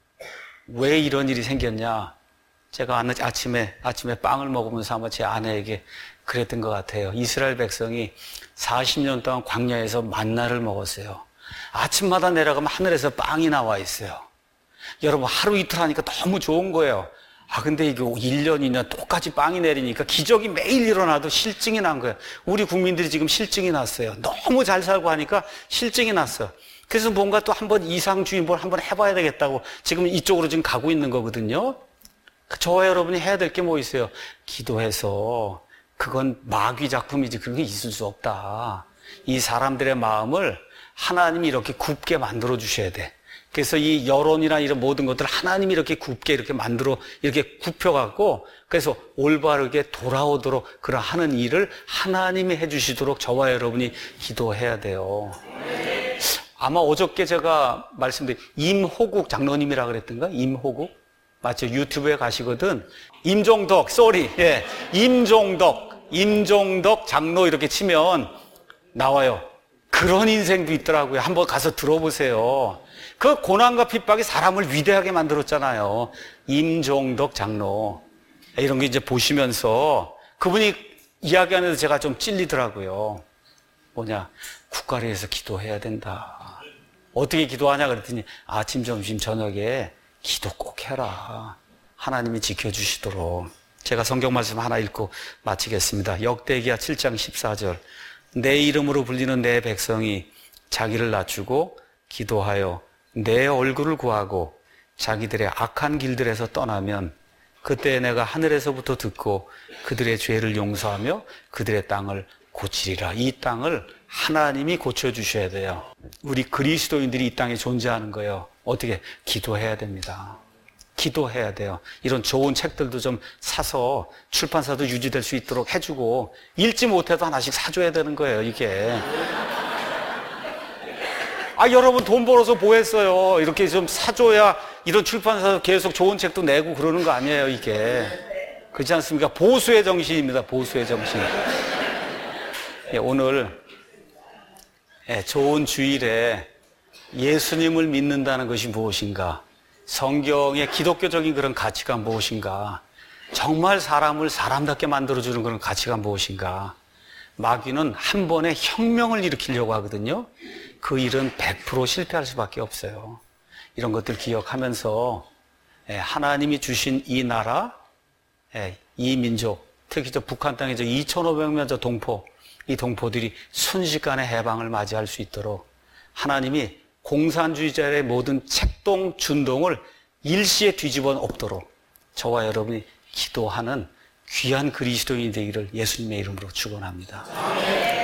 왜 이런 일이 생겼냐? 제가 아침에, 아침에 빵을 먹으면서 아마 제 아내에게 그랬던 것 같아요. 이스라엘 백성이 사십 년 동안 광야에서 만나를 먹었어요. 아침마다 내려가면 하늘에서 빵이 나와 있어요. 여러분, 하루 이틀 하니까 너무 좋은 거예요. 아, 근데 이게 일 년, 이 년 똑같이 빵이 내리니까 기적이 매일 일어나도 실증이 난 거예요. 우리 국민들이 지금 실증이 났어요. 너무 잘 살고 하니까 실증이 났어요. 그래서 뭔가 또 한번 이상주의뭘 한번 해봐야 되겠다고 지금 이쪽으로 지금 가고 있는 거거든요. 저와 여러분이 해야 될 게 뭐 있어요? 기도해서 그건 마귀 작품이지 그런 게 있을 수 없다. 이 사람들의 마음을 하나님이 이렇게 굽게 만들어 주셔야 돼. 그래서 이 여론이나 이런 모든 것들을 하나님이 이렇게 굽게 이렇게 만들어 이렇게 굽혀갖고 그래서 올바르게 돌아오도록 그런 하는 일을 하나님이 해주시도록 저와 여러분이 기도해야 돼요. 아마 어저께 제가 말씀드린 임호국 장로님이라 그랬던가? 임호국? 맞죠? 유튜브에 가시거든. 임종덕, 쏘리. 예. 임종덕, 임종덕 장로 이렇게 치면 나와요. 그런 인생도 있더라고요. 한번 가서 들어보세요. 그 고난과 핍박이 사람을 위대하게 만들었잖아요. 임종덕 장로. 이런 게 이제 보시면서 그분이 이야기하면서 제가 좀 찔리더라고요. 뭐냐. 국가를 위해서 기도해야 된다. 어떻게 기도하냐 그랬더니 아침, 점심, 저녁에 기도 꼭 해라. 하나님이 지켜주시도록. 제가 성경 말씀 하나 읽고 마치겠습니다. 역대기야 칠 장 십사 절. 내 이름으로 불리는 내 백성이 자기를 낮추고 기도하여 내 얼굴을 구하고 자기들의 악한 길들에서 떠나면 그때 내가 하늘에서부터 듣고 그들의 죄를 용서하며 그들의 땅을 고치리라. 이 땅을 하나님이 고쳐주셔야 돼요. 우리 그리스도인들이 이 땅에 존재하는 거예요. 어떻게? 기도해야 됩니다. 기도해야 돼요. 이런 좋은 책들도 좀 사서 출판사도 유지될 수 있도록 해주고 읽지 못해도 하나씩 사줘야 되는 거예요, 이게. 아, 여러분 돈 벌어서 뭐 했어요? 이렇게 좀 사줘야 이런 출판사도 계속 좋은 책도 내고 그러는 거 아니에요, 이게. 그렇지 않습니까? 보수의 정신입니다, 보수의 정신. 예, 오늘 예, 좋은 주일에 예수님을 믿는다는 것이 무엇인가? 성경의 기독교적인 그런 가치가 무엇인가? 정말 사람을 사람답게 만들어주는 그런 가치가 무엇인가? 마귀는 한 번에 혁명을 일으키려고 하거든요. 그 일은 백 퍼센트 실패할 수밖에 없어요. 이런 것들 기억하면서 하나님이 주신 이 나라, 이 민족, 특히 저 북한 땅에 저 이천오백 명 저 동포, 이 동포들이 순식간에 해방을 맞이할 수 있도록 하나님이 공산주의자의 모든 책동, 준동을 일시에 뒤집어 엎도록 저와 여러분이 기도하는 귀한 그리스도인이 되기를 예수님의 이름으로 축원합니다.